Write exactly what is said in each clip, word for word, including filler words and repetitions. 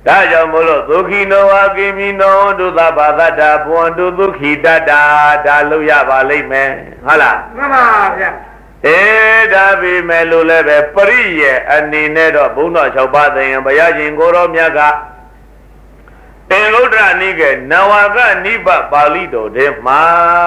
ဒါကြောင့်မို့လို့ဒုက္ခိနောဝကိမိနောဒုသဘာသတ္တဘဝန္တုဒုက္ခိတတ္တာဒါလို့ရပါလိမ့်မယ်ဟုတ်လားမှန်ပါဗျာအေးဒါပေမဲ့လို့လည်းပဲပရိယေအနေနဲ့တော့ဘုန်းတော်၆ပါးသင်ရင်ဘုရားရှင်ကိုရောမြတ်ကသင်္လုဒ္ဒရနိကေနဝကနိဗ္ဗပါဠိတော်ထဲမှာ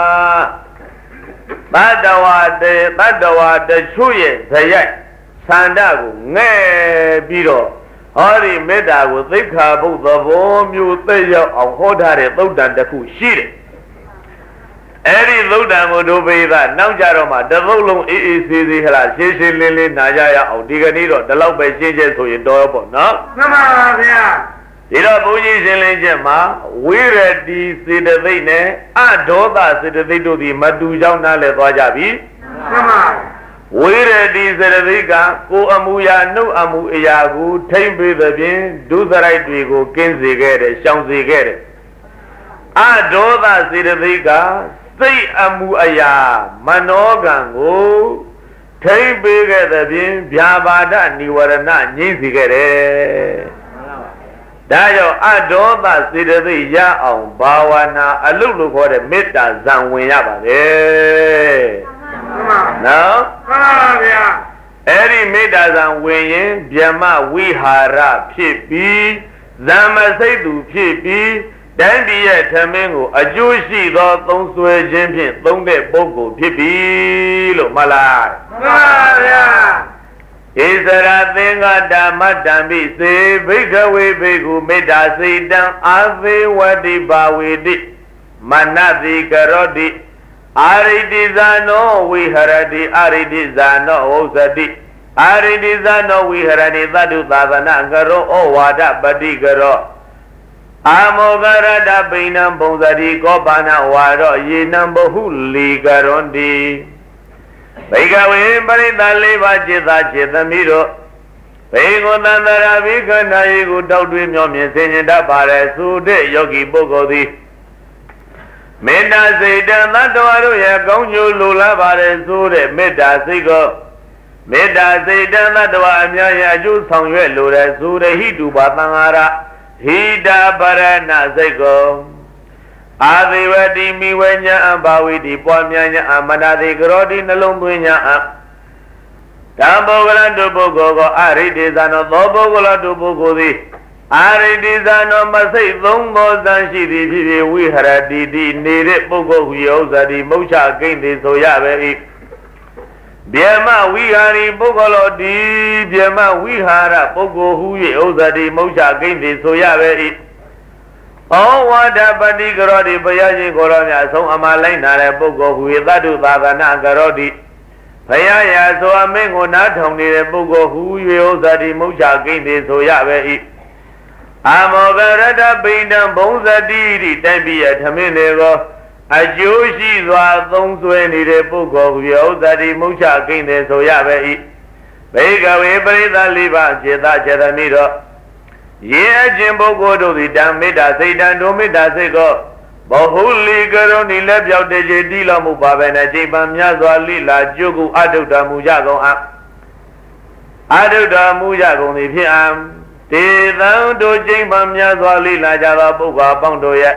တတ္တဝတေတတ္တဝတချို့ရဲ့ဇယိုက်သန္တာကိုငဲ့ပြီးတော့ဟောဒီမေတ္တာကိုသိက္ခာပုဒ်သဘောမျိုးသိရောက်အောင်ဟောထားတဲ့သုတ်တန်တစ်ခုရှိတယ်အဲ့ဒီသုတ်တန်ကိုတို့ပိသနောက်ကြတော့မှတသုတ်လုံးအေးအေးဆေးဆေးဟလားရှင်းရှင်းလင်းလင်းနာကြရအောင်ဒီကနေ့တော့ဒီလောက်ပဲရှင်းချက်ဆိုရင်တော်ပေါ့နော်မှန်ပါဗျာဒီတော့ဘုန်းကြီးရှင်းလင်းချက်မှာဝိရတိစေတသိက်နဲ့အဒေါသစေတသိက်တို့ဒီမတူကြောင်းနားလည်သွားကြပြီမှန်ပါဝိရတိစေတသိက်ကကိုအမှုရာနှုတ်အမှုအရာကိုထိမ့်ပေးသဖြင့်ဒုစရိုက်တွေကိုကင်းစေခဲ့တယ်ရှောင်စေခဲ့တယ်အဒေါသစေတသိက်ကစိတ်အမှုအရာမနောကံကိုထိမ့်ပေးခဲ့သဖြင့်ဗျာပါဒနိဝရဏငြိမ့်စေခဲ့တယ်ဒါကြောင့်အဒေါသစေတသိက်ရအောင်ဘာဝနာအလုတ်လို့ခေါ်တဲ့မေတ္တာဇံဝင်ရပါတယ်နော်မှန်ပါဗျာအဲ့ဒီမေတ္တာဇံဝင်ရင်ဗျမဝိဟာရဖြစ်ပြီးဇမ္မစိတ်သူဖြစ်ပြီးတိုင်းပြည်ရဲ့ထမင်းကိုအကျိုးရှိသောသုံးဆွဲခြင်းဖြင့်သုံးတဲ့ပုဂ္ဂိုလ်ဖြစ်ပြီလို့မှတ်လားမှန်ပါဗျာဣသရသင်္ကဓမ္မတံပိစေဘိက္ခဝေဘိက္ခုမေတ္တာစေတံအာသေဝတိဘာဝေတိမနတိကရောတိအာရိတိဇာနောဝိဟရတိအာရိတိဇာနောဝုဇ္ဇတိအာရိတိဇာနောဝိဟရတိသတ္တုသာသနာကရောဩဝါဒပတိကရောအာမောဂရတပိဏံပုံစတိကောပါဏဝါရောယေနံဘဟုလီကရွန်တိဘိကဝေပရိသလေးပါးจิตသာจิตသမီးတို့ဘေကိုတန္တရာဘိခန္ဓာယေကိုတောက်တွေးမျောမြင်စေခြင်းတတ်ပါတဲ့သုတဲ့ယောဂီပုဂ္ဂိုလ်သည်မေတ္တာစိတ်တသတ္တဝါတို့ရဲ့ကောင်းကျိုးလိုလားပါတယ်ဆိုတဲ့မေတ္တာစိတ်ကိုမေတ္တာစိတ်တသတ္တဝါအများရဲ့အကျိုးဆောင်ရွက်လိုတဲ့ဆိုတဲ့ဟိတုပါသံဃာရဟိတာပရဏစိတ်ကိုအာဇိဝတိမိဝေညာအဘာဝိတိပွားများညာအမနာတိကရောတိနှလုံးသွင်းညာအဓမ္မောကလတုပုဂ္ဂိုလ်ကိုအရိတေဇာနောသောပုဂ္ဂလတုပုဂ္ဂိုလ်သည်အာရိတိဇာနောမစိတ်သုံးသောဇန်ရှိသည်ဖြစ်ဖြစ်ဝိဟရတိတိနေတဲ့ပုဂ္ဂိုလ်ဟူယောဇာတိမုတ်ချကိမ့်သည်ဆိုရပဲ၏ဗျမဝိဟာရီပုဂ္ဂလောတိဗျမဝိဟာရပုဂ္ဂိုလ်ဟူ၍ဥဇာတိမုတ်ချကိမ့်သည်ဆိုရပဲ၏ဩဝါဒပတိကရောတိဘုရားရှင်ကိုရောမြတ်အဆုံးအမလိုက်နာတဲ့ပုဂ္ဂိုလ်ဟူ၍သတ္တုသာသနာကရောတိဘုရားရာဆိုအမင်းကိုနားထောင်နေတဲ့ပုဂ္ဂိုလ်ဟူ၍ဥဇာတိမုတ်ချကိမ့်သည်ဆိုရပဲ၏အာမောဂရတပိဏံဘုံဇတိတိတိုင်းပြည်ရဲ့ထမင်းတွေကိုအကျိုးရှိစွာသုံးဆွဲနေတဲ့ပုဂ္ဂိုလ်ဟူ၍ဥဇာတိမုတ်ချကိမ့်သည်ဆိုရပဲ၏ဘေကဝေပရိသလေးပါးစေတစေတမိတော့ယေအချင်းပုဂ္ဂိုလ်တို့သည်တံမေတ္တာစိတ်တံဒုမေတ္တာစိတ်ကိုဘဟုလီကရုဏီလက်ပြောက်တည်းတိလောမှုပါပဲနဲ့ချိန်ပံများစွာလိလာကျုပ်ကိုအတုတ္တမူကြကုန်အအတုတ္တမူကြကုန်သည်ဖြစ်အံတေသံတို့ချိန်ပံများစွာလိလာကြသောပုဂ္ဂိုလ်အပေါင်းတို့ရဲ့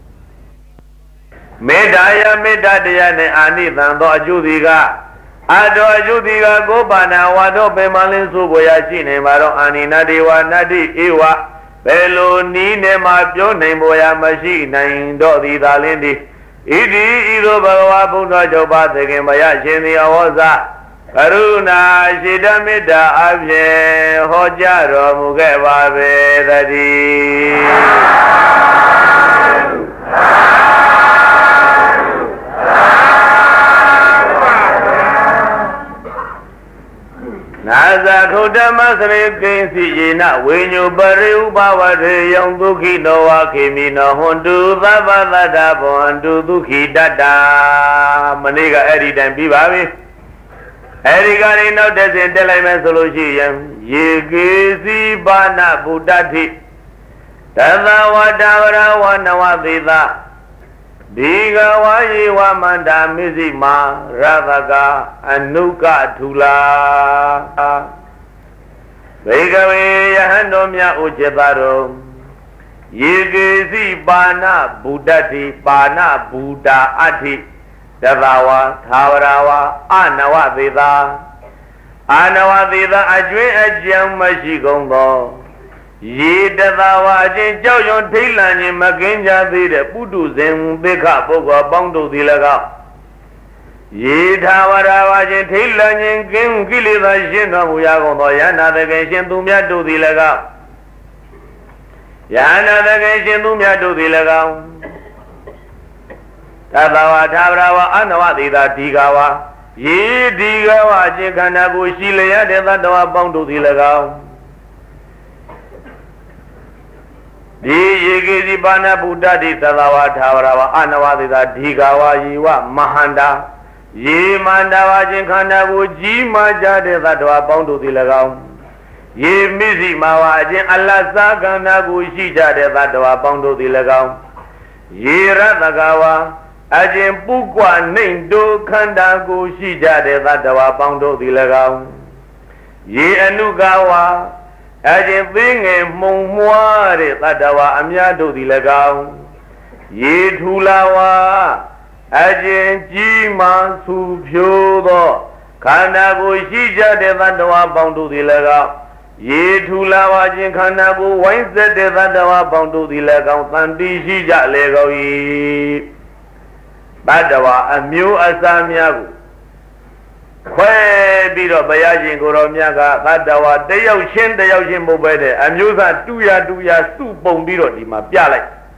မေတ္တာယမေတ္တာတရားနှင့်အာနိသံသောအကျိုးသည်ကအတောအကျုတိကကိုပါဏဝါတော့ပေမလင်းဆိုပေါ်ရရှိနေမှာတော့အာနိနတေဝနတ္တိဧဝဘယ်လိုနီးနေမှာပြောနိုင်ပေါ်ရမရှိနိုင်တော့သည်သာလင်းသည်ဣတိဤသို့ဘဂဝါဘုဒ္ဓကျော်ပါသခင်မယရှင်သည်အဝေါဇကရုဏာရှိတမေတ္တာအဖြင့်ဟောကြားတော်မူခဲ့ပါပေသတည်းနာဇာခုဓမ္မစရိကိဉ္စီယေနဝိညုပရိဥပဝရေယံဒုက္ခိနောဝခေမိနောဟွန်တုသဗ္ဗသတ္တဘဝန္တုဒုက္ခိတတ္တာမနေ့ကအဲ့ဒီတိုင်ပြီးပါပြီအဲ့ဒီကနေ့နောက်တစ်စဉ်တက်လိုက်မယ်ဆိုလို့ရှိရင်ယေကေစီပါဏဗုဒ္ဓတိတသဝတ္တဝရဝနဝသေသဒီကဝါယေဝမန္တာမိစိမာရသကအနုကထူလာဘေကဝေယဟန်တော်မြတ်ဥจิตတော် Yegesi Bana Buddhati Bana Buddha Ati Davawa Thavarawa Anawa Veda Anawa Veda Ajwe Ajam Mashigongo Ye Davawa Ajin Joyon Tilani Maginja Veda Pudu Zem Beka Boga Bondo Dilaga Ye Thavarawa Ajin Tilani Kim Kilida Shino Yagono Yana the Genshin Tumia do Dilaga Yana the Genshin Tumia do Dilaga Tavawa Tavrawa Anawa Dida Digawa Ye Digawa Jikanago Shilaya Devadawa Bondo Dilaga Di Yegi Bana Buddha Di Tavawa Tavrawa Anawa Dida Digawa Yiwa Mahanda Ye Mandawa Jinkanago Jima Jade Vadwa Bondo Dilaga Ye Mizi Mawa Jin Allah Saganago Shijade Vadwa Bondo Dilaga Ye Radagawa Ajin Pukwa Nindo Kandago Shijade Vadawa Bondo Dilaga Ye Anugawa Ajin Binge Mumware Vadawa Amyado Dilaga Ye Tulawa Ajin Jima Subhyodo Kandago Shijade Vadawa Bondo Dilaga Ye Tulawa Jin Kandago Wainzade Vadawa Bondo Dilaga Sandi Shija Lego Ye Badawa a mew Asamiago. Quay Bido Bayajin Goromiaga, Badawa, the Yoshin, the Yoshin Bobede, and Yusa Tuya Duya Su Bombiro di Mapiale.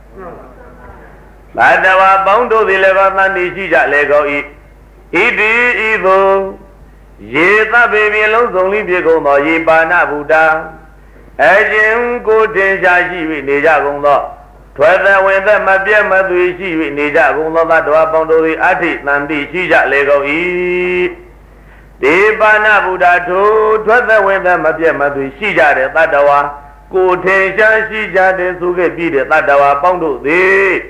Badawa Bondo the Levan Nishija Lego E. Idi Evo Yeta baby alone only Bigo no Yibana Buddha. Ajin go Tenjashi Nijagonda. Twelve when the Mabia Maduishi Nija Gulova Dwa Bondo Ati Nandi Shija Lego E. Debana Buddha to twelve when the Mabia Maduishija Tadawa, Go Tensha Shija de Suge Bide Tadawa Bondo de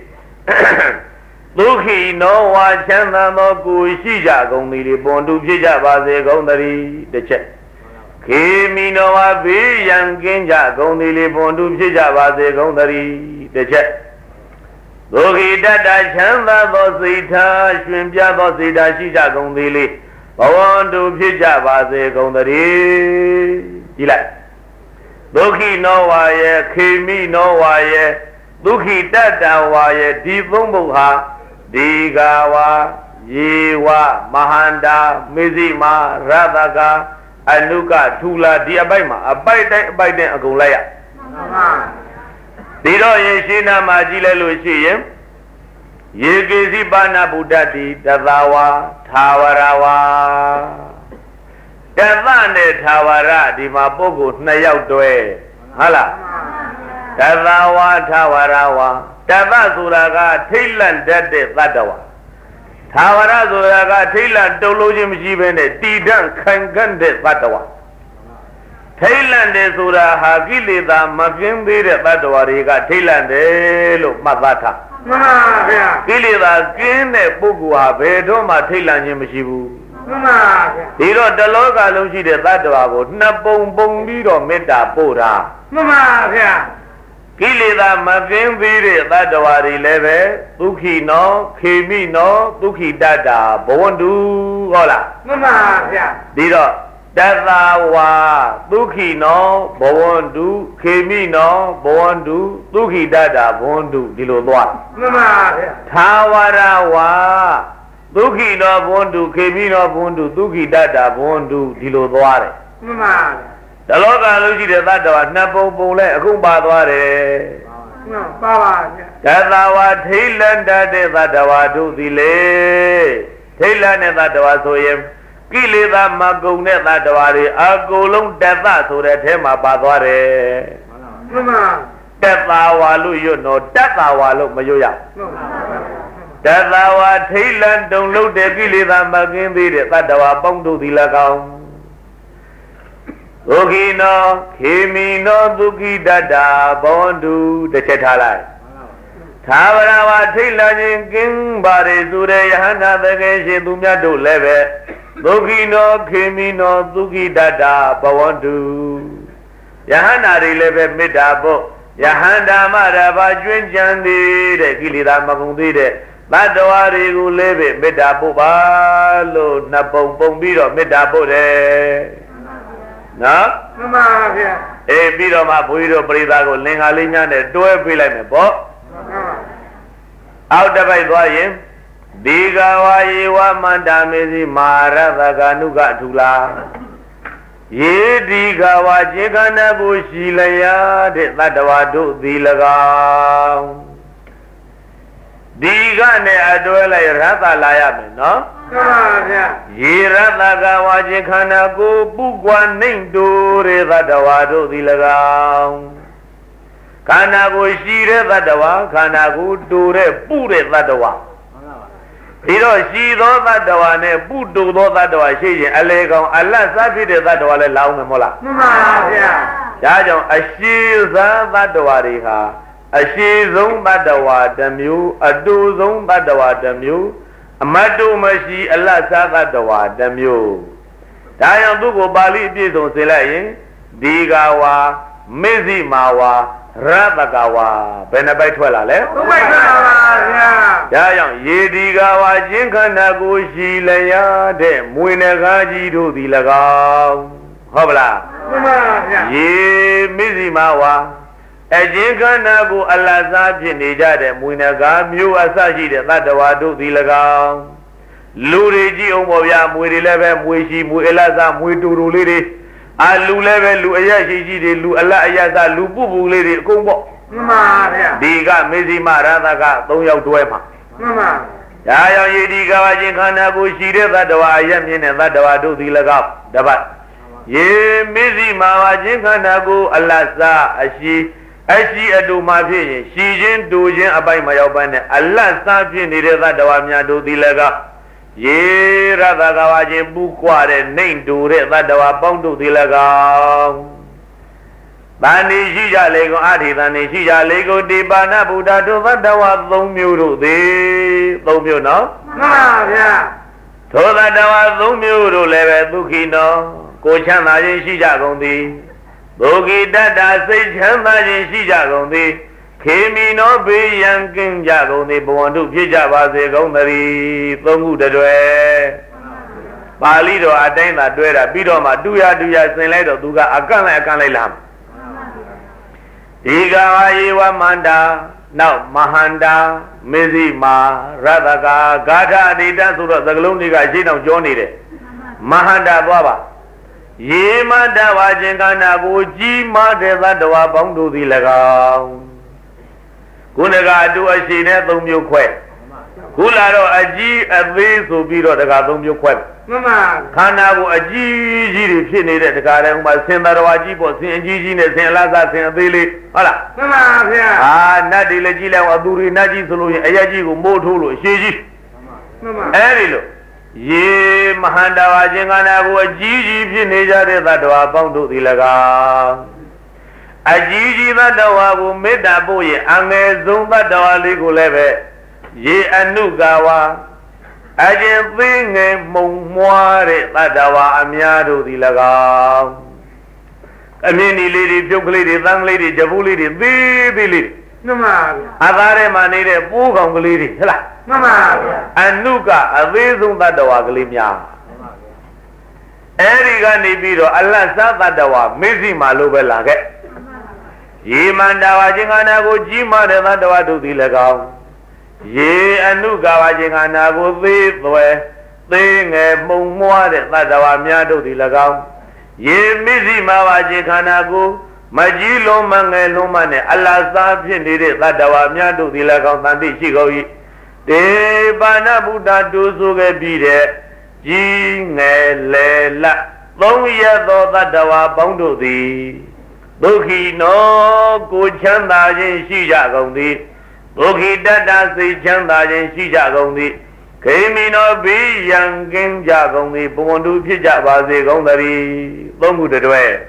Luki no one chanda no Gushija Gondi Bondu Shija Baze Gondari the check. Kimino Abi Yang Ginja Gondi Bondu Shija Baze Gondari. The check. Logi Dada Chanda Bosita, Shrimpia Bosita, Shija Gondili, Bawandu Pija Baze Gondari. Ila Loki no waye, Kimi no waye, Luki Dada waye, Divumbuha, Digawa, Yewa, Mahanda, Mizima, Radhaga, Anuka, Tula, Diabaima, a bite by then a golaya. Diro Yeshina Majila Lucian Yegezi Bana Buddhati Davawa Tawarawa Davane Tawara Di Mabogo Nayautoe Hala Davawa Tawarawa Davazuraga Tilan Dede Vadawa Tawara Zuraga Tilan Dolojim Jibene Tidan Kangande Vadawa Thailand Sura Hagili the Mafimbi Badawariga Thailand Lo Mavata Gilida Gine Bugua Bedoma Thailand Yamishibu Hiro Daloga Luci de Badawabo Nabong Bongido Meda Bora Gilida Mafimbi Badawari Leve Duki no Kimi no Duki Dada Bondu Gola Diro Dadawa, Duki no, Bawondu, Kemi no, Bawondu, Duki Dada, Bondu, Dilodwa. Tawarawa, Duki no, Bondu, Kemi no, Bondu, Duki Dada, Bondu, Dilodware. The local Lucy de Dada, Napo Bole, Akumbadware. Dadawa, Thailand, Dadawa, do delay. Thailand and Dadawa, so him. Kilida Magone Ladawari, Agolum Deva, so that him Abadware. Deva Walu, you know, Deva Walu Mayoya. Deva Thailand, don't look the Kilida Magin, the Ladawa Bondo the Lagam. Ogino, Kimino, Duki Dada, Bondu, the Chetalai. Tavarawa Thailand, King Bari Zure, Hana, the Gashi, Dumia do Leve. Logino, Kimino, Duki Dada, Bawandu. Yahana releve Midabo, Yahanda Maraba Junjandi, the Gilida Magundi, Madawari Lebe, Medabubalo, Nabon Bombiro, Medabode. No? A bit of my Buido Bridago, Lingalina, the door Bilame Bob. Out of I buy him. Diga wa Mandamezi Mara Vaganuga Tula. Ye diga wa Jigana Bushilaya, the Ladawadu Dilaga. Diga ne Aduela Rata Layam, no? Ye Rataga wa Jikana go Bugwan named Dore Vadawadu Dilaga. Kanago Shire Vadawa, Kanago Dure Pure Vadawa. Hiro she though that the one, Budu though that the one, she, Alego, Allah Safi that the one, Laum Mola. Jajo, a she that the Wariha, a she zone badawa, the mew, a do zone badawa, the mew, a madu mashi, Allah Safa the one, the mew. Dayan Dugo Bali Bizo Selay, Digawa, Mizi Mawa. Rabagawa, Benabaitwala, eh? Yayang, Yedigawa, Jinkanago, Shilaya, de Muinagaji do the Laga. Hobla, Ye Mizimawa, a Jinkanago, Alaza, Jinija, de Muinaga, Mu Asaji, de Ladawado, the Laga. Luriji, Omoya, Muileve, Muishi, Muelaza, Muituru Lady. Alu level, Lu Ayashi, Lu Allah Ayaza, Lu Bubu lady, Kumbo. Diga, Mizima, Radaga, don't you do Emma. Yaya Yediga, Jinkanago, Shire, Vadawa, Yamin, and Vadawa do the Lagap, Dabat. Ye Mizima, Jinkanago, Allah, Ashi, Ashi, Adu Mafi, Shijin, Dujin, Abai Mayobane, Allah, Safi, Nideva, do the Lagap. Ye Radagawaji Bukware, name do it, Vadawa, Bondo the Laga. Bani Shija Lego Adi, Bani Shija Lego de Bana Buddha do Vadawa, Zomuru, the Zomio, no? So Vadawa, Zomuru, Leve, Bukino, Kochana, Shija Gondi, Bogi Dada, say Chama, Shija Gondi. Kemi no be yanking jago ni bondu pijaba se gondari thongu de dwe Pali do atain da dwe da pi do ma duya duya sin lai do tu ka akan lai akan lai lam Diga wa ye wa manda now Mahanda Mizima Radaka Gada Adita so do sakalong ni ka shin taw jaw ni de Mahanda twa ba Ye manda wa jin kana ko ji ma de sadawa paung do thi laga Kunaga do a she ne thong myo khwe Kula do aji athe so pi do daga thong myo khwe Mama khana ko aji ji ri phit nede daga de ma sin tarawa ji po sin aji ji ne sin alasa sin athe le hola Mama phya ah nat de le ji lai wa aduri nat ji so lo yin aya ji ko mo tho lo she ji Mama eri lo Ye Mahanda wa jin khana ko aji ji phit ne ja de tadawa paung do thi laga Ajiji Vadawa will make that boy and a Zumba Dawali leve. Ye Anugawa Ajin thing a Mumware Vadawa Amiado the Laga. A mini lady, young lady, young lady, Javu lady, baby lady. No man. Avare manere, Pugong lady. No man. Anuga, a Zumba Dawalimia. Eriga Nibido, Allah Savadawa, Mizzy Malubela. Ye Mandawa Jingana go Jima de Mandawa do the Lagao. Ye Anugawa Jingana go the thing a Mumwa de Madawa Miado the Lagao. Ye Mizima Jingana go Majilo Mangelo Mane, Allah Safi needed Madawa Miado the Lagao Sandi Chigoyi. De Bana Buddha do so be there. Jingelela. Long year though that Dawa Bondo thee. Boki no go chanda jin shija gondi. Boki dada si chanda jin shija gondi. Kemi no be yang king jagondi. Bondu pija bazi gondari. Bongu de dwe.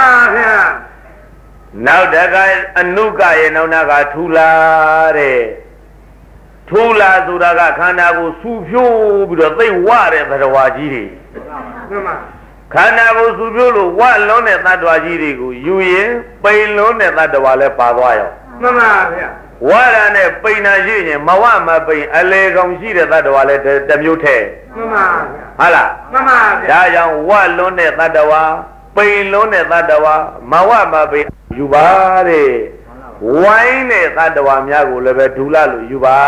Now that guy anuka ye no naga tula re. Tula suraga kana go sufyo bido they ware badawaji. ခန္ဓာကိုယ်စုပြုလို့ဝတ်လုံးတဲ့သတ္တဝါကြီးတွေကိုယူရင်ပိန်လုံးတဲ့သတ္တဝါလည်းပါသွားရောမှန်ပါဗျာဝါရနဲ့ပိန်နာရှိရင်မဝမပိန်အလေကောင်ရှိတဲ့သတ္တဝါလည်းတစ်မျိုးထဲမှန်ပါဗျာဟုတ်လားမှန်ပါဗျာဒါကြောင့်ဝတ်လုံးတဲ့သတ္တဝါပိန်လုံးတဲ့သတ္တဝါမဝမပိန်ယူပါတဲ့ဝိုင်းတဲ့သတ္တဝါများကိုလည်းပဲဒူလာလို့ယူပါ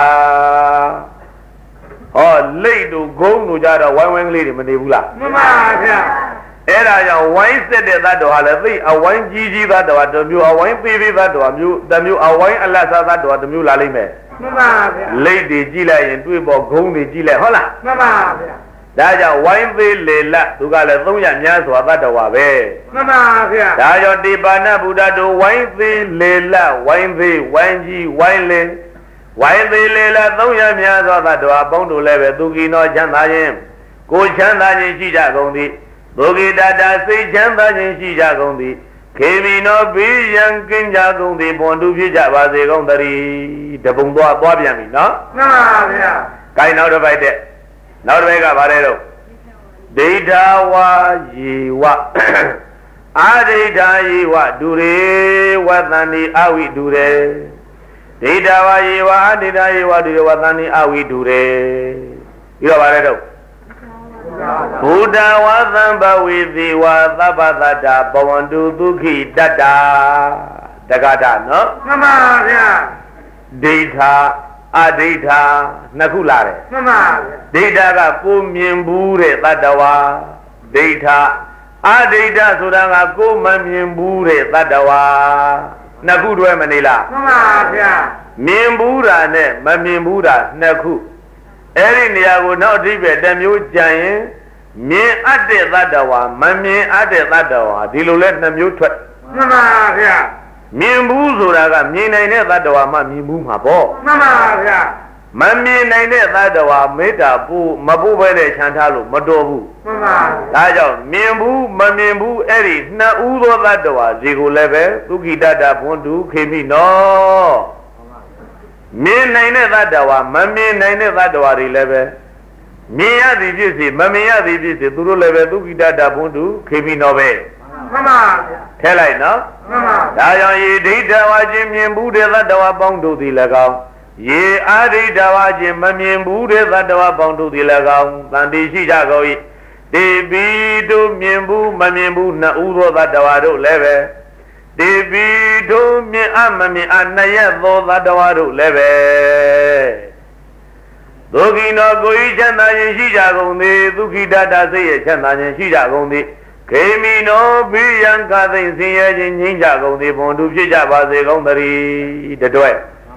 ဟောလိတ်တို့ဂုံးတို့ကြတော့ဝိုင်းဝိုင်းကလေးတွေမနေဘူးလားမှန်ပါဗျာအဲ့ဒါကြောင့်ဝိုင်းဆက်တဲ့သတ္တဝါလည်းသိအဝိုင်းကြီးကြီးသတ္တဝါတစ်မျိုးအဝိုင်းသေးသေးသတ္တဝါမျိုးတစ်မျိုးအဝိုင်းအလတ်စားသတ္တဝါတစ်မျိုးလာလိမ့်မယ်မှန်ပါဗျာလိတ်တွေကြည့်လိုက်ရင်တွေ့ပေါ်ဂုံးတွေကြည့်လိုက်ဟုတ်လားမှန်ပါဗျာဒါကြောင့်ဝိုင်းသေးလေလတ်သူကလည်းသုံးရများစွာသတ္တဝါပဲမှန်ပါဗျာဒါကြောင့်တိပါဏဗုဒ္ဓတို့ဝိုင်းသေးလေလတ်ဝိုင်းသေးဝိုင်းကြီးဝိုင်းလေဝိုင်းသေးလေလတ်သုံးရများစွာသတ္တဝါပေါင်းတို့လည်းပဲသူကိနောချမ်းသာခြင်းကိုချမ်းသာခြင်းရှိကြကုန်သည်ဒုက္ခိတတာစိတ်ချမ်းသာခြင်းရှိကြကုန်သည်ခေမီနောဘေးရန်ကင်းကြကုန်သည်ဘွန်တူဖြစ်ကြပါစေကုန်သတည်းတပုံသွားသွားပြန်ပြီနော်မှန်ပါဗျာ။ကိုင်းနောက်တစ်ပိုက်တဲ့နောက်တစ်ပိုက်ကဗါတဲ့တော့ဒိဋ္ဌာဝါယေဝအာဒိဋ္ဌာယေဝဒုရေဝသန္တိအဝိဒုရေဒိဋ္ဌာဝါယေဝအာဒိဋ္ဌာယေဝဒုရေဝသန္တိအဝိဒုရေပြီးတော့ဗါတဲ့တော့ဘုဒ္ဓဝါသံဘဝေတိဝါသဗ္ဗတတ္တဘဝန္တုဒုက္ခိတတ္တာတက္ကတာနော်မှန်ပါဗျာဒိဋ္ဌာအဒိဋ္ဌာနှစ်ခုလာတယ်မှန်ပါဗျာဒိဋ္ဌာကကိုမြင်ဘူးတဲ့တတ္တဝါဒိဋ္ဌာအဒိဋ္ဌာဆိုတာကကိုမမြင်ဘူးတဲ့တတ္တဝါနှစ်ခုတွဲမနေလားမှန်ပါဗျာမြင်ဘူးတာနဲ့မမြင်ဘူးတာနှစ်ခုအဲ့ဒီနေရာကိုနောက်အဓိပ္ပာယ်တစ်မျိုးကြံရင်မြင်အပ်တဲ့သတ္တဝါမမြင်အပ်တဲ့သတ္တဝါဒီလိုလဲနှစ်မျိုးထွက်မှန်ပါဗျာမြင်ဘူးဆိုတာကမြင်နိုင်တဲ့သတ္တဝါမှမြင်ဘူးမှာပေါ့မှန်ပါဗျာမမြင်နိုင်တဲ့သတ္တဝါမေတ္တာပူမပူပဲတဲ့ခြံထားလို့မတော်ဘူးမှန်ပါဒါကြောင့်မြင်ဘူးမမြင်ဘူးအဲ့ဒီနှစ်ဦးသောသတ္တဝါဒီကိုလည်းပဲသုခိတတဘွန်တုခေမိနောမြင်နိုင်တဲ့သတ္တဝါမမြင်နိုင်တဲ့သတ္တဝါတွေလည်းပဲမြင်ရသည်ဖြစ်စေမမြင်ရသည်ဖြစ်စေသူတို့လည်းပဲသုခိတတဘွန်တုခေမိနောပဲမှန်ပါဗျာထဲလိုက်နော်မှန်ပါဒါကြောင့်ယေဒိဋ္ဌဝါချင်းမြင်ဘူးတဲ့သတ္တဝါပေါင်းတို့သည်၎င်းယေအာဒိဋ္ဌဝါချင်းမမြင်ဘူးတဲ့သတ္တဝါပေါင်းတို့သည်၎င်းတန်တိရှိကြကုန်၏တေပိတို့မြင်ဘူးမမြင်ဘူးနှစ်ဦးသောသတ္တဝါတို့လည်းပဲတေပိတို့မြင်အမမြင်အနှစ်ရက်သောသတ္တဝါတို့လည်းပဲဒုက္ခိနောကိုယ်ချမ်းသာခြင်းရှိကြကုန်သည်ဒုက္ခိတတစိတ်ရဲ့ချမ်းသာခြင်းရှိကြကုန်သည်ခေမိနောဘိယံကသိဆင်းရဲခြင်းငြိမ်းကြကုန်သည်ဘုံသူဖြစ်ကြပါစေကုန်သတည်းတတွဲ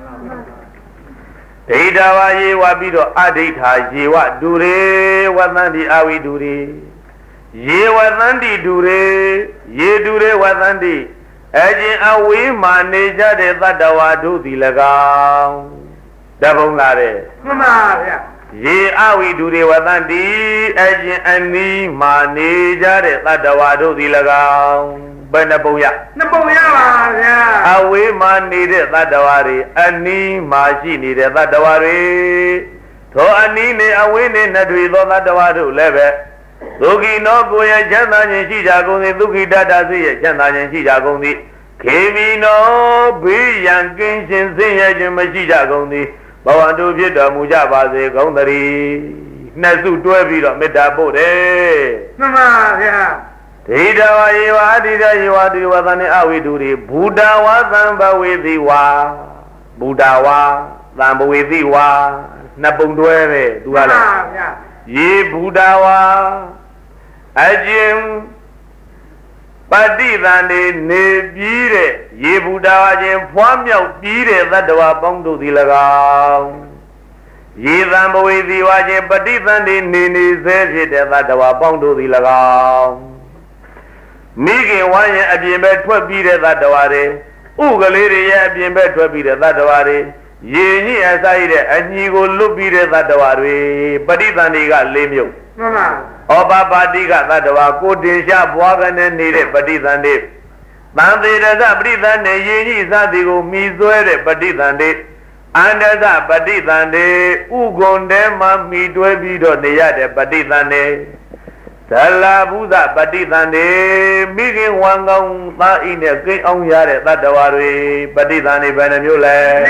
ဒိဋ္ဌဝါယေဝပြီးတော့အဒိဋ္ဌာယေဝဒုရေဝသန္တိအဝိဒုရေယေဝသန္တိဒုရေယေဒုရေဝသန္တိအချင်းအဝေးမှနေကြတဲ့သတ္တဝါတို့သည်၎င်းတပုံလာတယ်မှန်ပါဗျာယေအဝိဒုရေဝသန္တိအချင်းအနီးမှနေကြတဲ့သတ္တဝါတို့သည်၎င်းဘယ်နှပုံရနှစ်ပုံရပါဗျာအဝေးမှနေတဲ့သတ္တဝါတွေအနီးမှရှိနေတဲ့သတ္တဝါတွေထိုအနီးနဲ့အဝေးနဲ့နှစ်တွေသောသတ္တဝါတို့လည်းပဲဒုက္ခိနောကိုယ်ရဲ့ချမ်းသာခြင်းရှိကြကုန်သည်ဒုက္ခိတတစိရဲ့ချမ်းသာခြင်းရှိကြကုန်သည်ခေမိနောဘေးရန်ကင်းရှင်ဆင်းရဲခြင်းမရှိကြကုန်သည်ဘဝတုဖြစ်တော်မူကြပါစေကုန်သတည်းနှစ်စုတွဲပြီးတော့မေတ္တာပို့တယ်မှန်ပါဗျာဒိဋ္ဌဝါယေဝအဒိဋ္ဌယေဝဒုဝသန္တိအဝိဒုရိဘုဒ္ဓဝါသံဘဝေတိဝါဘုဒ္ဓဝါသံဘဝေတိဝါနှစ်ပုံတွဲပဲသူကလည်းယေဘုဒ္ဓဝါအကျဉ်ပฏิသန္တိနေပြီးတဲ့ယေဘုဒ္ဓဝါချင်းဖွားမြောက်ပြီးတဲ့သတ္တဝါပေါင်းတို့သည်၎င်းယေသံဘဝေတိဝါချင်းပฏิသန္တိနေနေစေဖြစ်တဲ့သတ္တဝါပေါင်းတို့သည်၎င်းမိခင်ဝါရင်အပြင်ဘက်ထွက်ပြီးတဲ့သတ္တဝါတွေဥကလေးတွေရဲ့အပြင်ဘက်ထွက်ပြီးတဲ့သတ္တဝါတွေရေညိအစာရတဲ့အညီကိုလွတ်ပြီးတဲ့သတ္တဝါတွေပဋိသန္ဓေကလေးမျိုးမှန်ပါဩပပါတိကသတ္တဝါကိုတင်ရှားဘွားကနေနေတဲ့ပဋိသန္ဓေသံသေးရသပဋိသန္ဓေရေညိစသည်ကိုမိဆွဲတဲ့ပဋိသန္ဓေအန္တဇပဋိသန္ဓေဥဂုံတဲမှာမိတွဲပြီးတော့နေရတဲ့ပဋိသန္ဓေ Sala Buddha Patithane, Migi Wangong, Ma in the King on Yare, Tatavari, Patithane Benamule.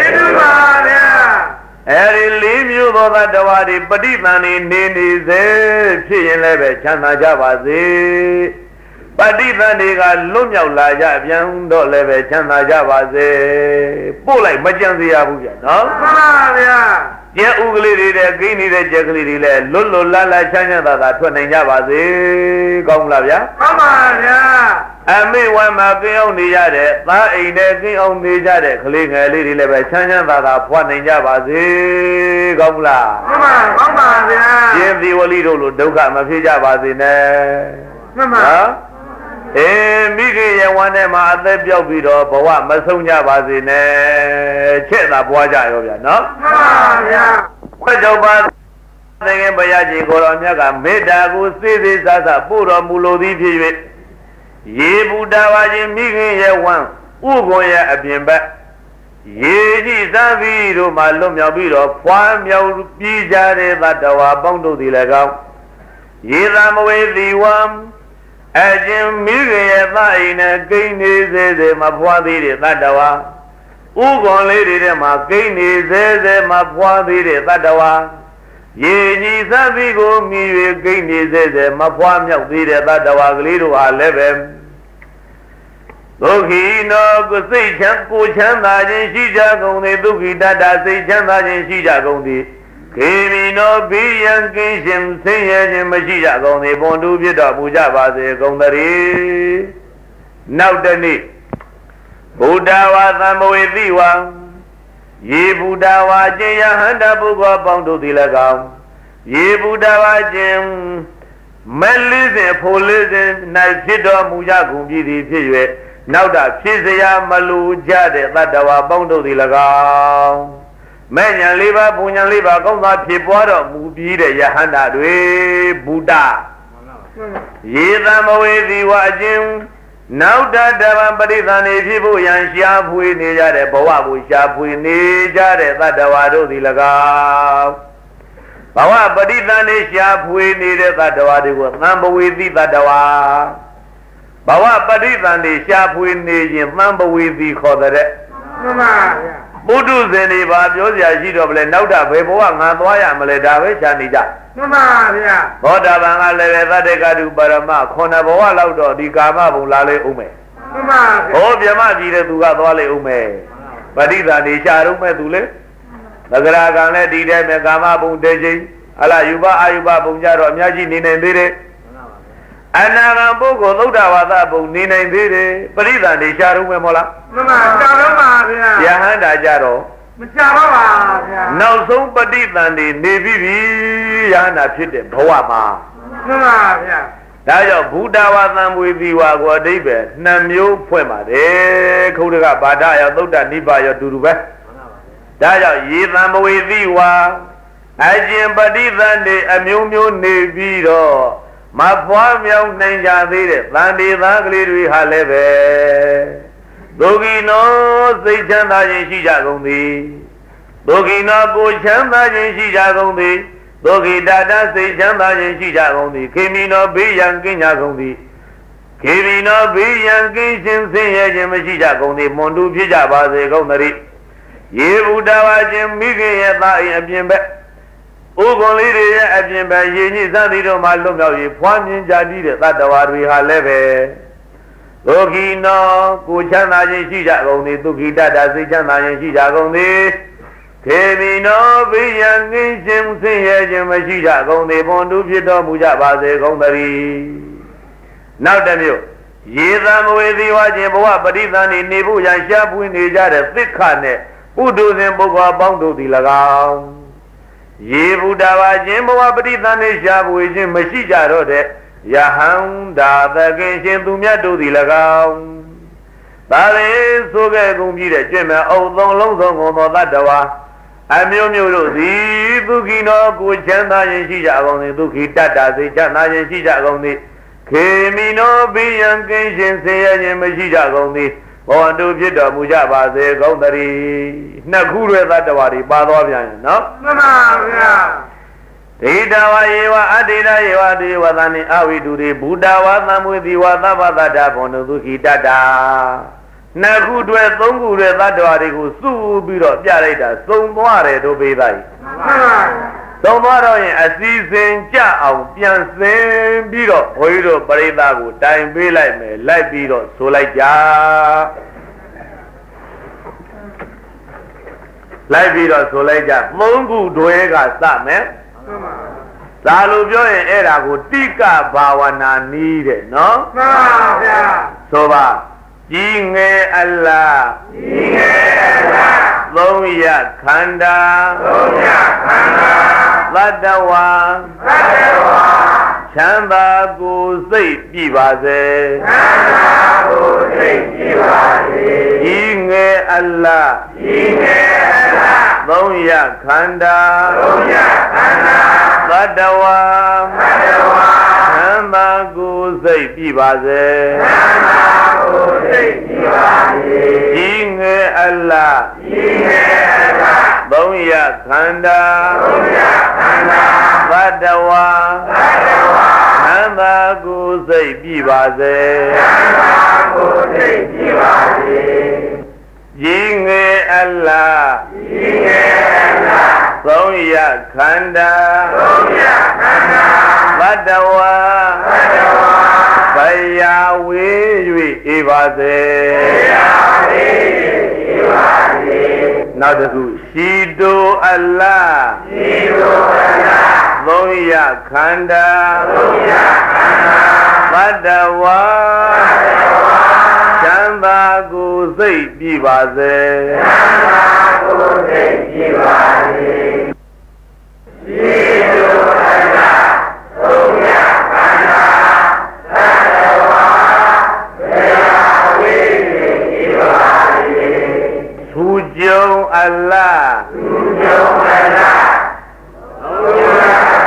Eri leave you though that Tawari, Patithane, Nini, Chicken Leve, Chana Javazi, Patithane, Lumia Laja, Yando Leve, Chana Javazi, Pulai, Majanzi Abuja, no? Ya ugly de Guinea de Jacqueline, Lulu Lala China that twenty Javazi, Gonglavia. Come on, yeah. I mean, one my on the Yade, that ain't anything on the Yade, clean a little bit China that one in Javazi, Gongla. Come on, come on, yeah. Jim the Olito, Doka, Mafia Vazine. Mamma. Eh, Miki, one of my other Biobito, but what Masonia Vazine, Chena Boja, no? Yeah. What about the Bayaji Goronaga, Medago, Civis as a Pura Mulodi, Ye Budawaji, Miki, one, Ugoya, a Bimba, Ye Zaviro, Malumia Biro, Fam Yau Pijare, that our Bondo de Legam, Ye Ramaway the one. Ajim Miriya in a gain is a Mapwadi Tadawa. Ugon lady de ma gain is a Mapwadi Tadawa. Ye ni Savigo mi gain is a Mapwam Yadi Tadawa Glido eleven. Loki no go say Champo Chanda in Shijagon, the Duki Dada say Chanda in Shijagondi. Kimi no be and Kishim say in Mashijagon, the Bondu Vida Bujava, the Gondari. Now the need Buddha was a Moeviwa. Ye Buddha was Jaya Handa Buga Bondu Dilagam. Ye Buddha was Jim Melis and Police and Nasido Mujagumbi the Pizwe. Now that Pizia Malu Jade, Ladawa Bondo Dilagam. Manya liva, punya liva, Gonga Pipora, Mubi, Yahanda, Buddha. Yizamawe the Wajim. Now that Davambadi than a people, Yan Shapu, Nijare, Bawabu, Shapu, Nijare, Badawado, the Laga. Bawa, Badi than a Shapu, needed Badawadi was number with the Badawa. Bawa, Badi than a Shapu, Nijim, number with the Kodere. Budu Zeni, Babiosia, Gidoble, Nauda, Beboa, Nandoya, Maleda, Chanija. Mamma, Oda Banga Leva de Gadu Barama, Konaboa Laudo, di Gama Bulale Ume. Oh, Yamaji de Dugadole Ume. Badida di Charume Dule, Nagaragane di de Gama Bundeji, Ala Yuba Ayuba Bunjaro, Miaji Nine. Anagambogo, Loda Wadabu, Nine Vide, Badida di Charume Mola. Mamma, Yahanda Jaro. Now somebody than the Navy Yana Pit, Poama. Now Buddha was them with you, what they bet. Namio Poema, eh, Kodaga Badaya, Loda Niba, your Duruba. Daya, ye them with you are. I am body than the Amumio Navy, my poem young Ninja did it, Landy Langly we have. Dogi no say Chanda in Shijagondi. Dogi no go Chanda in Shijagondi. Dogi Dada say Chanda in Shijagondi. Kimi no be young Kinyagondi. Kimi no be young Kinshin say Shijagondi. Mondu Pijaba de Gondari. Ye Buddha Jim Migi at Abimbe. Ugoli Abimbe, Yeni Zadido Malumno, Puan Jadi, that the one we have leve. Loki no, Kuchana Shijagondi, Tuki Dada Sichana Shijagondi, Kemi no, Bian Jim Singh Shijagondi, Bondu Pito Mujaba de Gondari. Now, damn you, Yizam with the Wajimboa, but even in Nibu and Shapu in the Jada, thick cane, Udu Zimboa Bondo di Lagam. Ye Buddha Wajimboa, but even in Shapu is in Mashija Rode. Yahanda the Genshin to Miato the Lagam. That is so good to be the Jimmy, oh, long, long, long, on that dawa. I'm your mule, the Bukino, good Chanda and Shijagon, the Duki Tata, the Chana and Shijagon, Kemino, be young Genshin, say, and Mashijagon, or do Jida Mujaba, the Gondari. Nakuru that the Wadi, Badovian, no? ဒေတာဝယေဝအတေတယေဝတေဝသနိအဝိတုရေဘုဒ္ဓဝါသမွေတိဝါသဗ္ဗတ္တဘုံတို့သုခိတတ္တာနှစ်ခုတွဲသုံးခုတွဲသတ္တဝါတွေကိုစုပြီးတော့ပြလိုက်တာသုံးသွားတယ်တို့ပေးသားကြီးသုံးသွားတော့ရင်အစီစဉ်ကြအောင်ပြန်စင်ပြီးတော့ဘုန်းကြီးတို့ပရိသတ်ကိုတိုင်ပေးလိုက်မယ်လိုက်ပြီးတော့ဆိုလိုက်ကြလိုက်ပြီးတော့ဆိုလိုက်ကြသုံးခုတွဲကစမယ်သာလို့ပြောရင်အဲ့ဒါကိုတိကဘာဝနာနီးတယ်နော်မှန်ပါဗျာဆိုပါကြီးငယ်အလားကြီးငယ်အလားသုံးရခန္ဓာသုံးရခန္ဓာသတ္တဝါသတ္တဝါချမ်းသာကိုယ်စိတ်ပြပါစေချမ်းသာကိုယ်စိတ်ပြပါစေကြီးငယ်အလားကြီးငယ်အလားသုံးရခန္ဓာသုံးရခန္ဓာသတ္တဝါသတ္တဝါချမ်းသာကိုယ်စိတ်ပြပါစေချမ်းသာကိုယ်စိတ်ပြပါစေကြီးငယ်အလားကြီးငယ်အလားသုံးရခန္ဓာသုံးရခန္ဓာသတ္တဝါသတ္တဝါချမ်းသာကိုယ်စိတ်ပြပါစေချမ်းသာကိုယ်စိတ်ပြပါစေကြီးငယ်အလားကြီးငယ်အလားသုံးရခန္ဓာသုံးရခန္ဓာသတ္တဝါသတ္တဝါဘယာဝေ၍ဧပါစေဘယာဝေ၍ဧပါစေနောက်တစ်ခုရှိတိုအလားရှိတိုအလားသုံးရခန္ဓာသုံးရခန္ဓာသတ္တဝါသတ္တဝါချမ်းသာကိုယ်စိတ်ပြပါစေချမ်းသာကိုယ်စိတ်ပြပါစေရှိတိုအလားသုံးရခန္ဓာသတ္တဝါဘယာဝေ၍ဧပါစေသူကြုံအလားသူကြုံအလားသုံးရ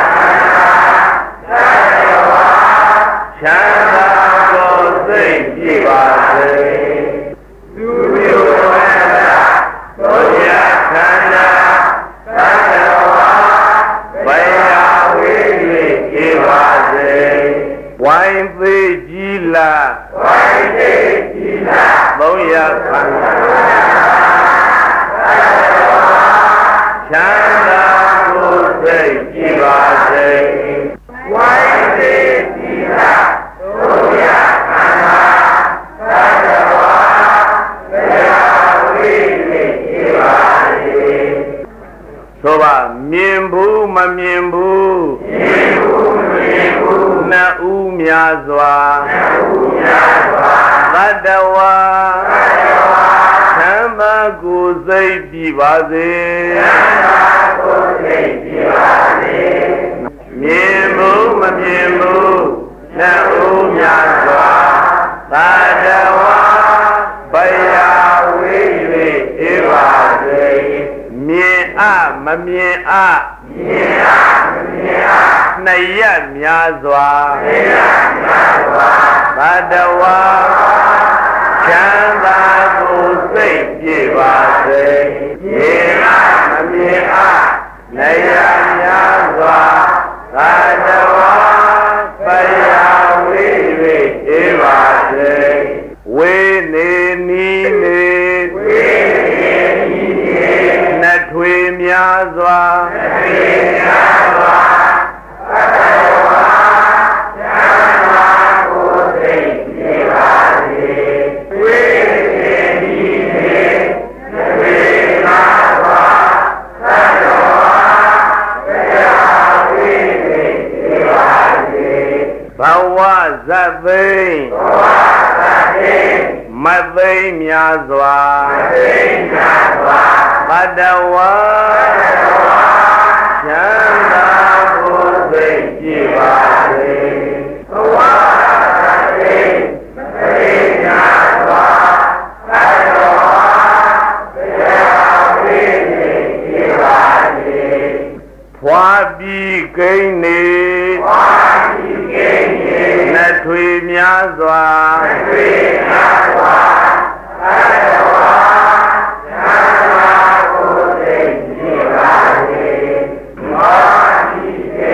ချမ်းသာကိုယ်စိတ်ပြပါစေသူမျိုးဝါဒသုံးရခန္ဓာသတ္တဝါဘယာဝေ၍ဧပါစေဝိုင်းသေးကြည်လားဝိုင်းသေးကြည်လားသုံးရခန္ဓာသတ္တဝါချမ်းသာကိုယ်စိတ်ပြပါစေဝိုင်းသေးကြည်လားသုံးရခန္ဓာသတ္တဝါဘယာဝေ၍ဧပါစေဆိုပါမြင်ဘူးမမြင်ဘူးမြင်ဘူးမမြင်ဘူးနှစ်ဦးများစွာနှစ်ဦးများစွာသတ္တဝါသတ္တဝါချမ်းသာကိုယ်စိတ်ပြပါစေချမ်းသာကိုယ်စိတ်ပြပါစေမြင်ဘူးမမြင်ဘူးနှစ်ဦးများစွာသတ္တဝါဘယာဝေ၍ဧပါစေမြင်အမမြင်အမြင်အမမြင်အနှစ်ရက်များစွာနှစ်ရက်များစွာသတ္တဝါချမ်းသာကိုယ်စိတ်ပြပါစေမြင်အမမြင်အနှစ်ရက်များစွာသတ္တဝါဘယာဝေ၍ဧပါစေဝေနေနီနေဝေနေနီနေနှစ်ထွေများစွာနှစ်ထွေများစွာသတ္တဝါချမ်းသာကိုယ်စိတ်ပြပါစေဝေနေနီနေနှစ်ထွေများစွာသတ္တဝါဘယာဝေ၍ဧပါစေဘဝဇတ်သိမ်းဘဝဇတ်သိမ်းမသိမ်းများစွာမသိမ်းများစွာသတ္တဝါသတ္တဝါချမ်းသာကိုယ်စိတ်ပြပါစေဘဝဇတ်သိမ်းမသိမ်းများစွာသတ္တဝါဘယာဝေ၍ဧပါစေဖွာပြီးကိန်းနေဖွာပြီးကိန်းနေနှစ်ထွေများစွာနှစ်ထွေများစွာသတ္တဝါချမ်းသာကိုယ်စိတ်ပြပါစေဖွာပြီးကိ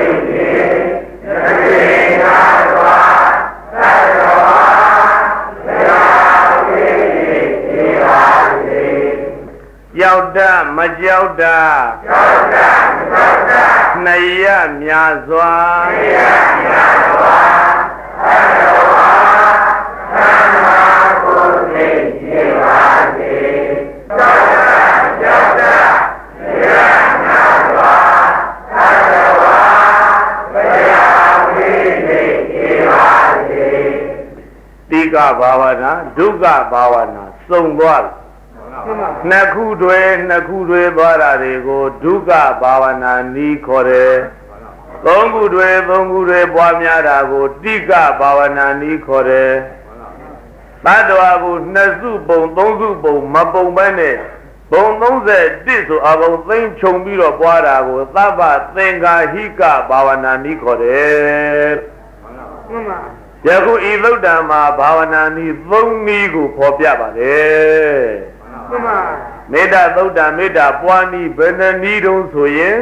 မကြောက်တာကြောက်တာမကြောက်တာနှစ်ရမြာစွာနှစ်ရမြာစွာသတ္တဝါသံဃာကိုသိစေပါစေကြောက်တာကြောက်တာနှစ်ရမြာစွာသတ္တဝါဘုရားဝိသိစေပါစေတိကဘာဝနာဒုက္ခဘာဝနာစုံသွားနှစ်ခုတွေနှစ်ခုတွေသွားတာတွေကိုဒုက္ခဘာဝနာနီးခေါ်တယ်သုံးခုတွေသုံးခုတွေပွားများတာကိုတိကဘာဝနာနီးခေါ်တယ်သတ္တဝါကိုနှစ်စုပုံသုံးစုပုံမပုံပဲနဲ့ဘုံသုံးဆယ်တစ်ဆိုအဘုံသိမ့်ခြုံပြီးတော့ပွားတာကိုသဗ္ဗသင်္ကာဟိကဘာဝနာနီးခေါ်တယ်မှန်ပါယခုဤသုဒ္ဓံမှာဘာဝနာနီးသုံးနည်းကိုဖော်ပြပါတယ်မှန်ပါမေတ္တာသုဒ္ဓံမေတ္တာပွားနည်းဘယ်နှနည်းတုံးဆိုရင်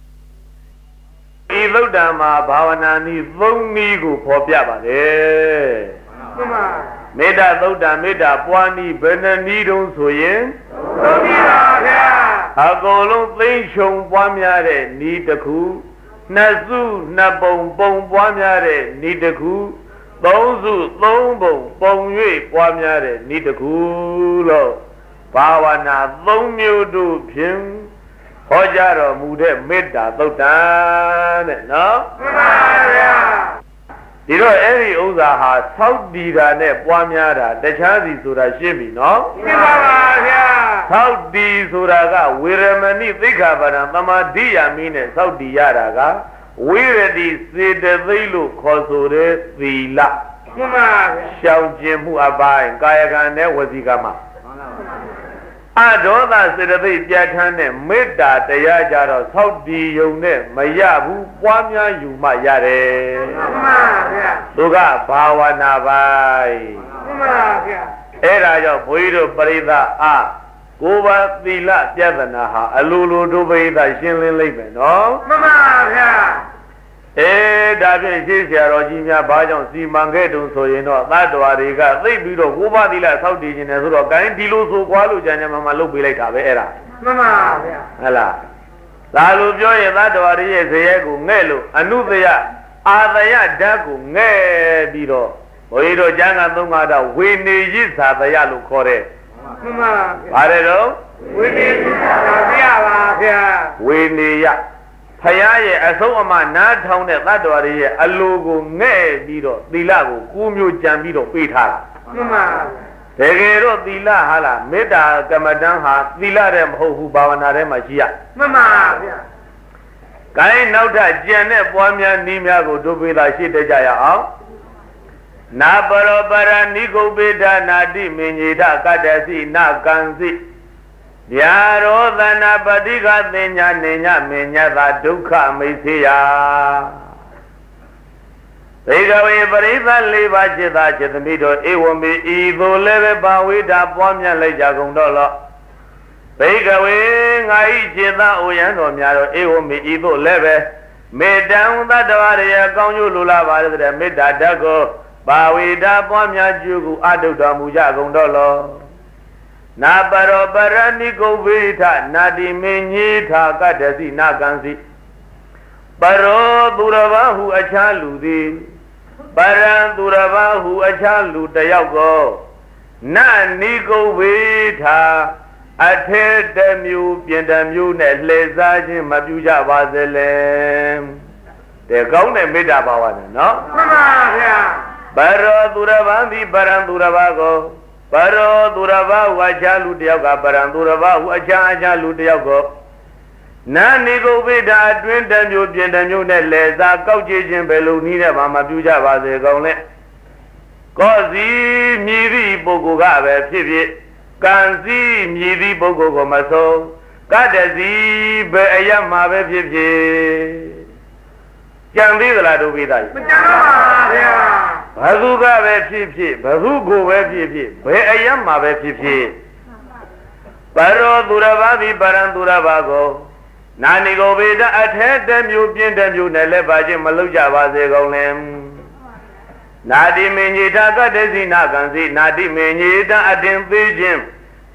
ဤသုဒ္ဓံမှာဘာဝနာနည်းသုံးနည်းကိုဖော်ပြပါတယ်မှန်ပါမေတ္တာသုဒ္ဓံမေတ္တာပွားနည်းဘယ်နှနည်းတုံးဆိုရင်သုံးနည်းပါဗျာအကုန်လုံးသိမ့်ရှုံပွားများတဲ့နည်းတစ်ခုနှစ်စုနှစ်ပုံပုံပွားများတဲ့နည်းတစ်ခုသုံးစုသုံးပုံပုံ၍ပွားများတဲ့နည်းတစ်ခုလို့ဘာဝနာသုံးမျိုးတို့ဖြင့်ဟောကြားတော်မူတဲ့မေတ္တာသုတ်တံတဲ့နော်မှန်ပါဗျာဒီတော့အဲ့ဒီဥစ္စာဟာသောက်တည်တာနဲ့ပွားများတာတခြားစီဆိုတာရှင်းပြီနော်ရှင်းပါပါဗျာသောက်တည်ဆိုတာကဝေရမဏိသိက္ခာပဒံသမာဓိယာမိနဲ့သောက်တည်ရတာကဝိရတိစေတသိက်လို့ခေါ်ဆိုတဲ့သီလမှန်ပါဗျာရှောင်ကျင်မှုအပိုင်းကာယကံနဲ့ဝစီကံမှာအဒေါသစေတသိက်ပြဋ္ဌာန်းတဲ့မေတ္တာတရားကြတော့သောက်တည်ယုံနဲ့မရဘူးပွားများယူမှရတယ်မှန်ပါဗျာသူကဘာဝနာပိုင်းမှန်ပါဗျာအဲ့ဒါကြောင့်ဘုန်းကြီးတို့ပရိသတ်အားကိုယ်ပါသီလပြဿနာဟာအလိုလိုတို့ပရိသတ်ရှင်းလင်းလိမ့်မယ်နော်မှန်ပါဗျာအဲဒါဖြင့်ရှင်းဆရာတော်ကြီးများဘာကြောင့်စီမံခဲ့တုံဆိုရင်တော့သတ္တဝါတွေကသိပြီးတော့ကိုးပါးသီလဆောက်တည်ခြင်းနဲ့ဆိုတော့ gain ဒီလိုဆိုခွာလို့ကြံကြံမှမှလုပ်ပေးလိုက်တာပဲအဲ့ဒါမှန်ပါဗျာဟဲ့လားဒါလိုပြောရင်သတ္တဝါတွေရဲ့ဇယက်ကိုငဲ့လို့အနုတယအာတယဓာတ်ကိုငဲ့ပြီးတော့ဘုန်းကြီးတို့ကျမ်းဂန်သုံးပါးတော့ဝေနေရစ်သာတယလို့ခေါ်တဲ့မှန်ပါဗျာပါတယ်တော့ဝေနေရစ်သာတယပါဗျာဝေနေရဖယားရဲ့အဆုံးအမနားထောင်တဲ့သတ္တဝါတွေရဲ့အလိုကိုငဲ့ပြီးတော့သီလကိုကိုးမျိုးကြံပြီးတော့ပေးထားတာမှန်ပါတကယ်တော့သီလဟာလားမေတ္တာကမ္မဋ္ဌာန်းဟာသီလတဲ့မဟုတ်ဘူးဘာဝနာထဲမှာရှိရမှန်ပါဗျာ။ကိုင်းနောက်ထပ်ကြံတဲ့ပွားများနည်းများကိုတို့ပေးတာရှိတတ်ကြရအောင်နာပရောပရဏိကုပ္ပိဒနာတိမင်ညေထကတ္တစီနာကံစီဗျာရောသနာပတိကသင်ညာနေညမင်ညသာဒုက္ခမိသေယသေကဝေပရိသတ်လေးပါးจิตသာจิตသမီးတို့ဧဝမေဤသို့လည်းပဲဘာဝိတာပွားများလိုက်ကြကုန်တော့လောသေကဝေငါဤจิตသာအိုရန်တော်များတို့ဧဝမေဤသို့လည်းပဲမေတ္တံသတ္တဝရရဲ့ကောင်းကျိုးလိုလားပါတဲ့မေတ္တာဓာတ်ကိုဘာဝိတာပွားများကျိုးကိုအတုတော်မူကြကုန်တော့လောနာပရောပရဏိကုပ္ပိထနာတိမင်ညေထာကတ္တစီနာကံစီပရောသူရဘဟုအခြားလူသည်ပရံသူရဘဟုအခြားလူတယောက်ကိုနာနိကုပ္ပိထာအထေတမျိုးပြင်တမျိုးနဲ့လှည့်စားခြင်းမပြုကြပါစေလေတဲ့ကောင်းတဲ့မေတ္တာဘာဝနဲ့နော်မှန်ပါဗျာပရောသူရဘသည်ပရံသူရဘကိုပရောသူရဘဟုအခြားလူတယောက်ကပရံသူရဘဟုအခြားအခြားလူတယောက်ကိုနာနိကုပ္ပိဒအတွင်းတမျိုးပြင်တမျိုးနဲ့လဲစားကောက်ကြည့်ခြင်းဘယ်လိုနည်းနဲ့မှမပြုကြပါစေကောင်းလဲကောစီမြည်သည့်ပုဂ္ဂိုလ်ကပဲဖြစ်ဖြစ်ကံစီမြည်သည့်ပုဂ္ဂိုလ်ကိုမဆုံးကတ္တစီဘယ်အရမှာပဲဖြစ်ဖြစ်ကြံသေးသလားတို့ပိသားကြီးမကြံတော့ပါဗျာဘသူကပဲဖြစ်ဖြစ်ဘသူကိုပဲဖြစ်ဖြစ်ဘယ်အရမှာပဲဖြစ်ဖြစ်ပရောသူရဘသည်ပရံသူရဘကိုနာနိကိုဗေဒအထဲတမျိုးပြင်းတမျိုးနဲ့လည်းပါခြင်းမလုပ်ကြပါစေကောင်းလဲနာတိမင်ညေတာကတ္တစီနာကံစီနာတိမင်ညေတာအတင်သေးခြင်း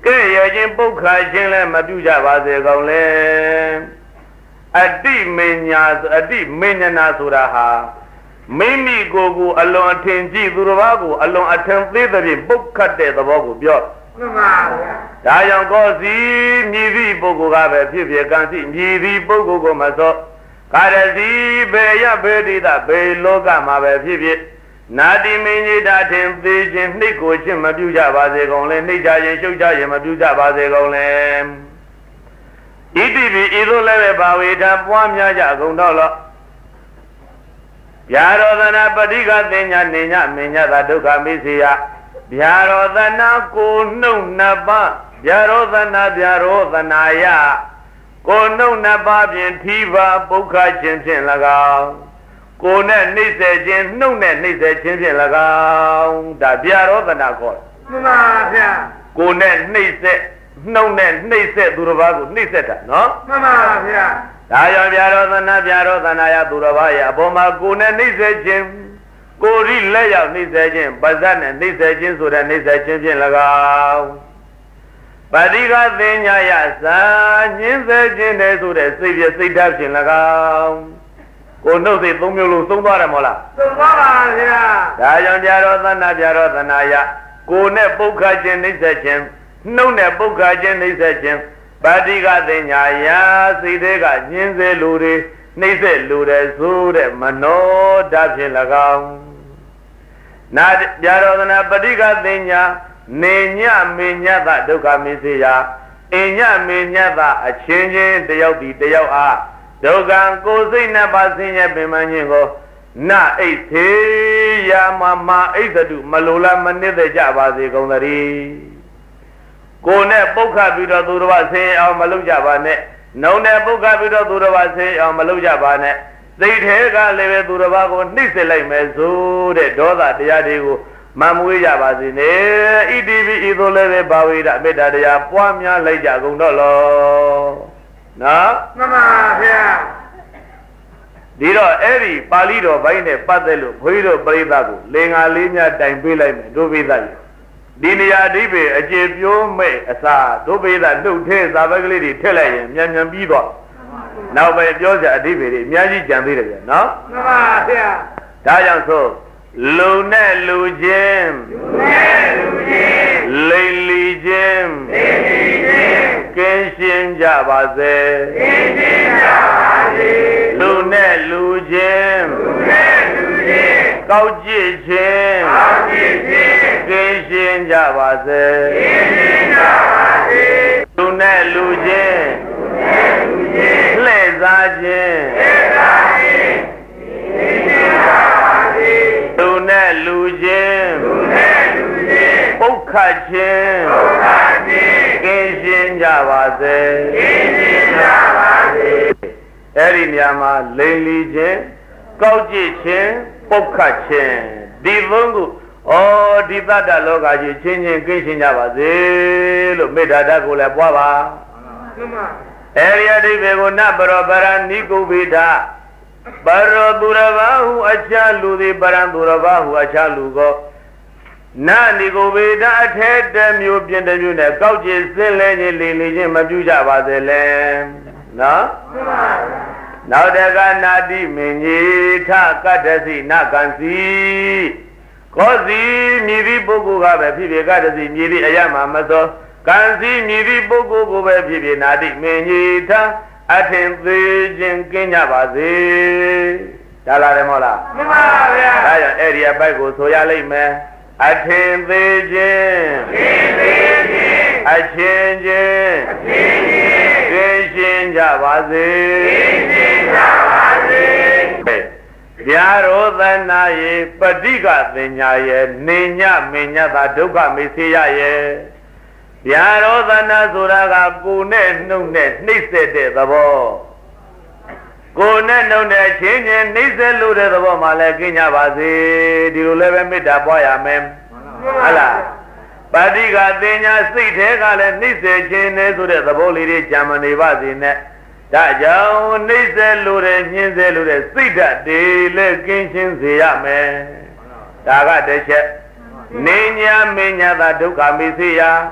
ကဲ့ရဲ့ခြင်းပုခါခြင်းလည်းမပြုကြပါစေကောင်းလဲအတိမညာအတိမဉ္ဇနာဆိုတာဟာမိမိကိုယ်ကိုအလွန်အထင်ကြီးသူတစ်ပါးကိုအလွန်အထင်သေးတဲ့ဖြင့်ပုတ်ခတ်တဲ့သဘောကိုပြောမှန်ပါဗျာဒါကြောင့်ကောစီမြည်သည့်ပုဂ္ဂိုလ်ကပဲဖြစ်ဖြစ်ကံစီမြည်သည့်ပုဂ္ဂိုလ်ကိုမစောကာရစီဘေယဘေဒိတဘေလောကမှာပဲဖြစ်ဖြစ်နာတိမင်းကြီးတာထင်သေးခြင်းနှိတ်ကိုချင်းမပြုကြပါစေကုန်လဲနှိတ်ကြရင်ရှုပ်ကြရင်မပြုကြပါစေကုန်လဲဣတိပိဤသို့လည်းပဲဘာဝေထပွားများကြကုန်တော့လောဗျာရောသနာပဋိကသင်ညာနေညမင်းညသာဒုက္ခမိစေယဗျာရောသနာကိုနှုတ်နှစ်ပါးဗျာရောသနာဗျာရောသနာယကိုနှုတ်နှစ်ပါးဖြင့်ထီပါပုခါခြင်းဖြင့်၎င်းကိုနဲ့နှိမ့်ဆက်ခြင်းနှုတ်နဲ့နှိမ့်ဆက်ခြင်းဖြင့်၎င်းဒါဗျာရောသနာခေါ်မှန်ပါဗျာကိုနဲ့နှိမ့်ဆက်နှုတ်နဲ့နှိမ့်ဆက်သူတစ်ပါးကိုနှိမ့်ဆက်တာနော်မှန်ပါဗျာဒါကြောင့်ဗျာရောသနာဗျာရောသနာယသူတစ်ပါးရဲ့အပေါ်မှာကိုနဲ့နှိမ့်ဆက်ခြင်းကိုရိလက်ရောက်နှိမ့်ဆက်ခြင်းပါဇတ်နဲ့နှိမ့်ဆက်ခြင်းဆိုတဲ့နှိမ့်ဆက်ခြင်းဖြင့်၎င်းပဋိကသင်ညာယသာညင်းစေခြင်းတဲ့ဆိုတဲ့စိတ်ပြစိတ်ဓာတ်ဖြင့်၎င်းကိုနှုတ်စိတ်သုံးမျိုးလုံးသုံးသွားတယ်မဟုတ်လားသုံးသွားပါဗျာဒါကြောင့်ဗျာရောသနာဗျာရောသနာယကိုနဲ့ပုခါခြင်းနှိမ့်ဆက်ခြင်းနှုတ်နဲ့ပုခါခြင်းနှိမ့်ဆက်ခြင်းပဋိကသင်ညာယစိတ်တွေကညင်းစေလူတွေနှိမ့်ဆက်လူတွေဆိုတဲ့မနောဓာတ်ဖြင့်၎င်းနာဗျာရောသနာပဋိကသင်ညာနေညမေညသဒုက္ခမိစေယအညမေညသအချင်းချင်းတယောက်ဒီတယောက်အားဒုက္ခံကိုယ်စိတ်နှစ်ပါးဆင်းရဲပင်ပန်းခြင်းကိုနအိတ်သေးယာမမအိတ်တုမလိုလားမနစ်သက်ကြပါစေကုန်သတည်းကိုယ်နဲ့ပုတ်ခတ်ပြီးတော့သူတော်ဘာဆင်းရဲအောင်မလုပ်ကြပါနဲ့နှုံနဲ့ပုတ်ခတ်ပြီးတော့သူတော်ဘာဆင်းရဲအောင်မလုပ်ကြပါနဲ့စိတ်ထဲကလည်းပဲသူတော်ဘာကိုနှိမ့်ဆက်လိုက်မယ်ဆိုတဲ့ဒေါသတရားတွေကိုမမွေးကြပါစေနဲ့ဣတိပိဤသို့လည်းပဲဘာဝိဒမေတ္တာတရားပွားများလိုက်ကြကုန်တော့လောနော်မှန်ပါဗျာဒီတော့အဲ့ဒီပါဠိတော်ဘိုင်းနဲ့ပတ်သက်လို့ဘုန်းကြီးတို့ပရိသတ်ကိုလင်္ကာလေးများတိုင်ပေးလိုက်မယ်တို့ပိသတ်ဒီနေရာအဓိပ္ပာယ်အကျေပြိုးမဲ့အစာတို့ပိသတ်နှုတ်ထဲစာဘက်ကလေးတွေထည့်လိုက်ရင်မြန်မြန်ပြီးတော့နောက်ပဲပြောစရာအဓိပ္ပာယ်တွေအများကြီးကြံသေးတယ်ဗျာနော်မှန်ပါဗျာဒါကြောင့်ဆိုလူနဲ့လူချင်းလူနဲ့လူချင်းလိမ့်လီချင်းလိမ့်လီချင်းကင်းရှင်းကြပါစေကင်းရှင်းကြပါစေလူနဲ့လူချင်းလူနဲ့လူချင်းကောက်ကြည့်ချင်းကောက်ကြည့်ချင်းကင်းရှင်းကြပါစေကင်းရှင်းကြပါစေလူနဲ့လူချင်းလူနဲ့လူချင်းလှည့်စားချင်းလှည့်စားချင်းကင်းရှင်းကြပါစေလူနဲ့လူချင်းလူနဲ့လူချင်းပုခတ်ချင်းပုခတ်ချင်းကင်းရှင်းကြပါစေကင်းရှင်းကြပါစေအဲ့ဒီနေရာမှာလိမ့်လီချင်းကောက်ကြည့်ချင်းပုခတ်ချင်းဒီသုံးခုဩဒီတတ္တလောကကြီးချင်းချင်းကင်းရှင်းကြပါစေလို့မေတ္တာဓာတ်ကိုလည်းပွားပါမှန်ပါအဲ့ဒီအဓိပ္ပာယ်ကိုနပရောပရဏိကုဗိဒပရောသူရဘာဟုအခြားလူသည်ပရံသူရဘာဟုအခြားလူကိုနာနိကိုဗေဒအထဲတမျိုးပြင်းတမျိုးနဲ့ကောက်ကျစ်စင်းလဲခြင်းလေလေခြင်းမပြုကြပါစေလဲနော်နောက်တကနာတိမင်းကြီးထကတ္တစီနကံစီကောစီမြည်သည့်ပုဂ္ဂိုလ်ကပဲဖြစ်ဖြစ်ကတ္တစီမြည်သည့်အရမမသောကံစီမြည်သည့်ပုဂ္ဂိုလ်ကိုပဲဖြစ်ဖြစ်နာတိမင်းကြီးထအထင်သေးခြင်းကင်းကြပါစေဒါလာတယ်မဟုတ်လားမှန်ပါဗျာဒါကြောင့်အဲ့ဒီအပိုက်ကိုဆိုရလိမ့်မယ်အထင်သေးခြင်းအထင်သေးခြင်းအချင်းချင်းအချင်းချင်းကင်းရှင်းကြပါစေကင်းရှင်းကြပါစေဗျာရောသနာယေပဋိကသင်ညာယေနေညမေညသာဒုက္ခမေစေယယေဗျာရောသနာဆိုတာကကိုယ်နဲ့နှုတ်နဲ့နှိမ့်ဆက်တဲ့သဘောကိုယ်နဲ့နှုတ်နဲ့ချင်းချင်းနှိမ့်ဆက်လို့တဲ့သဘောမှလည်းကင်းကြပါစေဒီလိုလည်းပဲမေတ္တာပွားရမယ်ဟုတ်လားပဋိကသင်ညာစိတ်ထဲကလည်းနှိမ့်ဆက်ခြင်းနဲ့ဆိုတဲ့သဘောလေးတွေကြံမနေပါစေနဲ့ဒါကြောင့်နှိမ့်ဆက်လို့တဲ့ညှင်းဆက်လို့တဲ့စိတ်ဓာတ်တွေလည်းကင်းရှင်းစေရမယ်ဒါကတစ်ချက်နေညာမညာသာဒုက္ခမေစေယ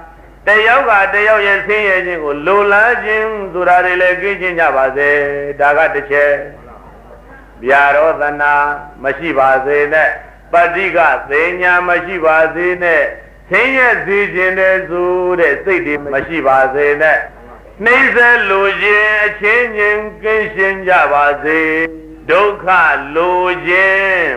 Tayoga, Tayo, yes, Lula Jim, Zurari, Gijin Javaze, Daga de Che, Biaro Dana, Mashiva Zene, Badiga, Zenya, Mashiva Zene, Tenya Zijin, Zure, City, Mashiva Zene, Nazel Lujin, changing Gijin Javaze, Doka Lujin,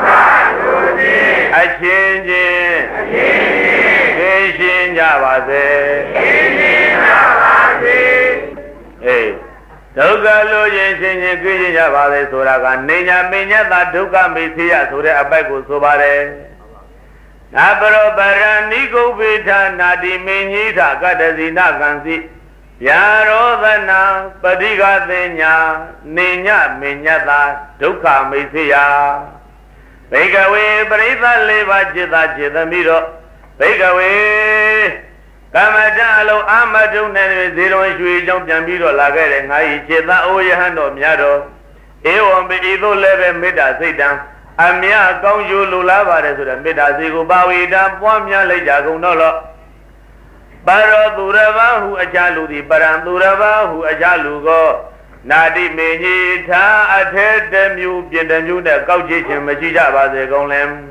a changing, a changing. Gijin Javaze, Gijin Javaze. Hey, Doga Lujin, changing Gijin Javaze, Suraga, Nina, Minya, Duka, Misia, Sura, Abago, Subare. Nabro Baran, Nico Vita, Nadi, Minita, Gadazina, Ganzi, Yarodana, Padiga, Denya, Nina, Minya, Duka, Misia. Take away, Brita, Leva, Jita, Jita, Miro. Take away. Kamadalo, Amadu, and zero and Shui, Jump Jamiro, Lager, and I, Jita, Oyahano, Miado. It won't be either level, Mida, sit down. Amia, Conju, Lulava, Mida, Zigu, Bawi, Dam, Wamia, Lejago, Nolo. Baro, Durava, who a Jaludi, Baran, Durava, who a Jalugo. Nadi, Menita, attend them, you, Piendamu, the Kaujin, Machija, the Golem.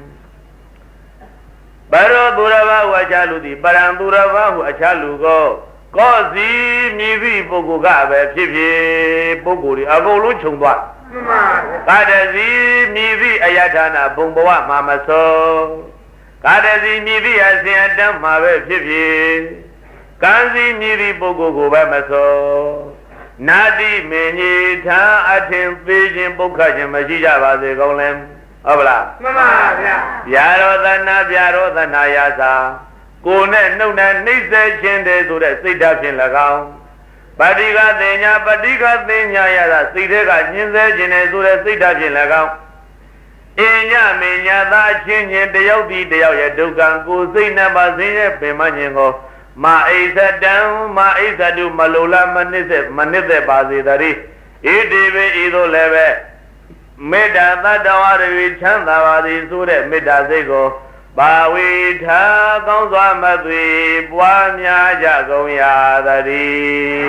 Baro Durava Wachaludi, Barandurava Wachalugo, Kozi, Mivi, Bogugabe, Pipi, Boguri, Avolu Chungwa. Kadazi, Mivi, Ayatana, Bumboa, Mamaso. Kadazi, Mivi, Asiadam, Mave, Pipi. Kanzi, Mivi, Bogugo, Bamaso. Nadi, Menita, Atim, Vision, Bokajim, Majija, the Golem. Abla. Yarodana, Yarodana Yasa. Kune, Nuna, Nisa, Chende, to the Sita in Lagao. Badiga, Denya, Badiga, Denya, Yada, Sita, Jinza, Jene, to the Sita in Lagao. Inya, Minya, that Chin, the Yodi, the Yadugan, Guzina, Bazina, Pimango. Ma Isa down, Ma Isa do Malula, Manise, Manise, Bazidari. Idive, Ido Leve. Meda Dawari Chandavadi Sure Meda Zego Bawita Gonza Madri Buanya Jagoya Dari.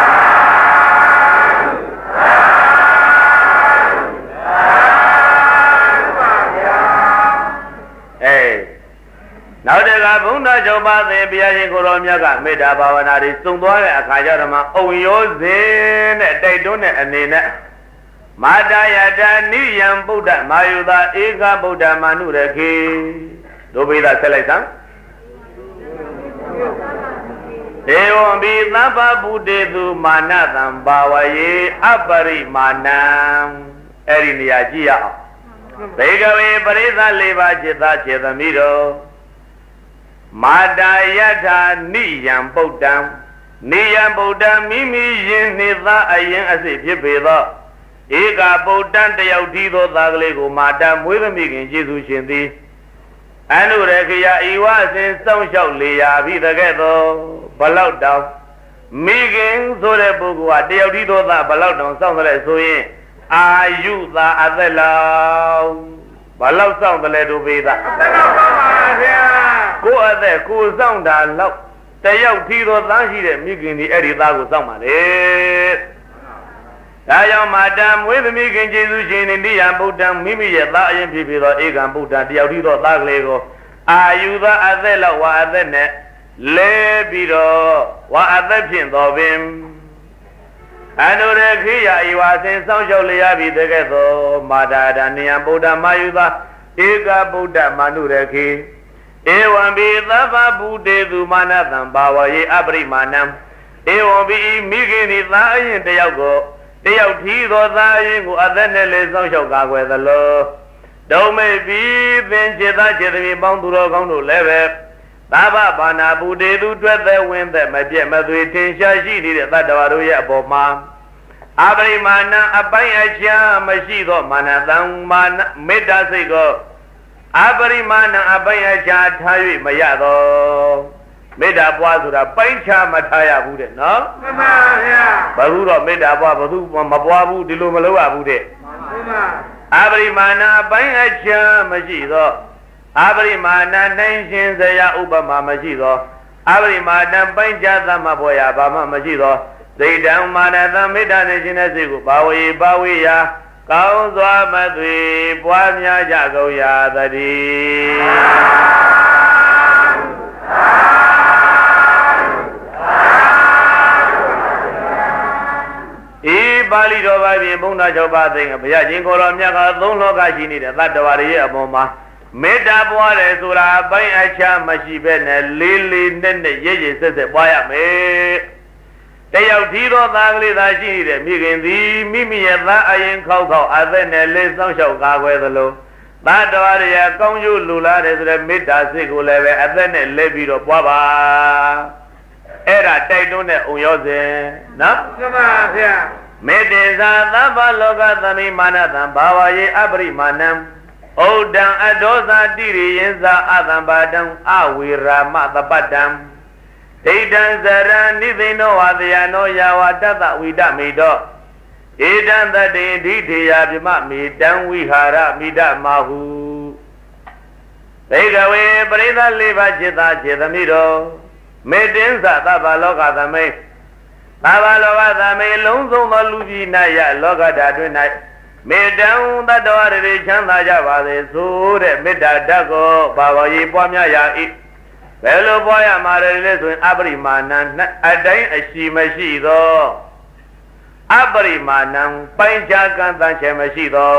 Hey, now the Gabunda Joba, the Biaji Goromiaga, Meda Bavanari, Sundwa, Akajama, oh, yours, they don't and Nina. Madayada Niyam Buddha Mayuda Ega Buddha Manuraki. Do be the selection? They won't be Napa Buddha Manadam Bawaye Abari Manam Erinia Gia. Take away Parisa Leva Jita Chedamiro Madayada Niyam Buddha Niyam Buddha Mimi Yin Nida Ayan as if you be the Ega Bodan de Yautido Daglego, Madame Withamig, Jesus Shindi. Anurekia, he was in some show, Leah, be the ghetto, Balau down. Megan Zorebugua, de Yautido, Balau down, sound like so in. Are you the other love? Balau sound the letter be that. Go out there, cool sound, and love. The Yautido, Lanshi, making the Eddie Dago somebody. I am Madame with me, Jesus, in the Ambudan, Mimi, Lion people, Egan Buddha, the Audido, Laglego. Are you the Adela, what other net? Lebido, what other pins of him? I know that here he was in some Joliabi, the ghetto, Madada, Niambuda, Mayuda, Ega Buddha, Manureki. It won't be the Buddha, Manathan, Bawa, Abri Manam. It won't be Migini, Lion, the Yago. They out here, dying, who are then a social gag with the law. Don't maybe then Jeda Jeremy Bonduro Gondo Leve. Baba Bana Bude do dread their wind that might be a Madrid Tinsha, she needed that Davaruya Boma. Abri Mana, Abaya Jam, Mashido, Manadang, Man, Medasigo. Abri Mana, Abaya Jam, Tayu, Mayado. Meda Boazura, Pancha Mataya Bude, no? Bahura made a babu, Mabuabu, Dilumaloa Bude. Abri Mana, Baya Jam, Mashido. Abri Mana, Nations, Zaya Uba Mamashido. အပရိမာဏံပိုင်းခြားသမဘောရာဘာမှမရှိသောစိတ်တံမာနသမေတ္တာနှင့်ရှင်တဲ့စိတ်ကိုဘာဝေဘာဝေရာကောင်းစွာမသွေပွားများကြကုန်ရာသတည်းဤပါဠိတော်ဘာဖြင့်ဘုန်းတော်၆ပါးသိင်္ဂဘုရားရှင်ကိုယ်တော်မြတ်ကသုံးလောကရှိနေတဲ့သတ္တဝါတွေရဲ့အပေါ်မှာမေတ္တာပွားတယ်ဆိုတာအပိုင်းအခြားမရှိဘဲနဲ့လေးလေးနက်နက်ရရဆက်ဆက်ပွားရမယ်တယောက်ထီသောသားကလေးသာရှိနေတဲ့မိခင်သည်မိမိရဲ့သားအရင်ခောက်ခောက်အသက်နဲ့လေးစောင့်ရှောက်ကာကွယ်သလိုသတ္တဝါတွေရဲ့ကောင်းကျိုးလူလာတယ်ဆိုတဲ့မေတ္တာစိတ်ကိုလည်းပဲအသက်နဲ့လဲပြီးတော့ပွားပါအဲ့ဒါတိုက်တွန်းတဲ့ဥယောဇဉ်နော်မှန်ပါဗျာမေတ္တေသာသဗ္ဗလောကသမိမာနသံဘာဝယေအပရိမာဏံဩဒံအဒောဇာတိရိယံသာအသံပါတံအဝေရာမသပတ္တံဒိဋ္ဌံဇရံနိသိဏောဝတယနောယာဝတတဝိဒမိတောဧတံတတေဒိဋ္ဌိယပြမမေတံဝိဟာရမိဒမဟုဘေကဝေပရိသလေးပါးจิตသာจิตမိတော်မေတ္တင်္စသဗ္ဗလောကသမိသဗ္ဗလောကသမိလုံးစုံသောလူပြည်၌ယလောကဓာတွင်၌မေတ္တံတတ္တဝရတွေချမ်းသာကြပါစေဆိုတဲ့မေတ္တာဓာတ်ကိုဘာဝေပွားများရာဤဘယ်လိုပွားရမှာလဲဆိုရင်အပရိမာဏံအတိုင်းအရှိမရှိသောအပရိမာဏံပိုင်းခြားကန့်သတ်ခြင်းမရှိသော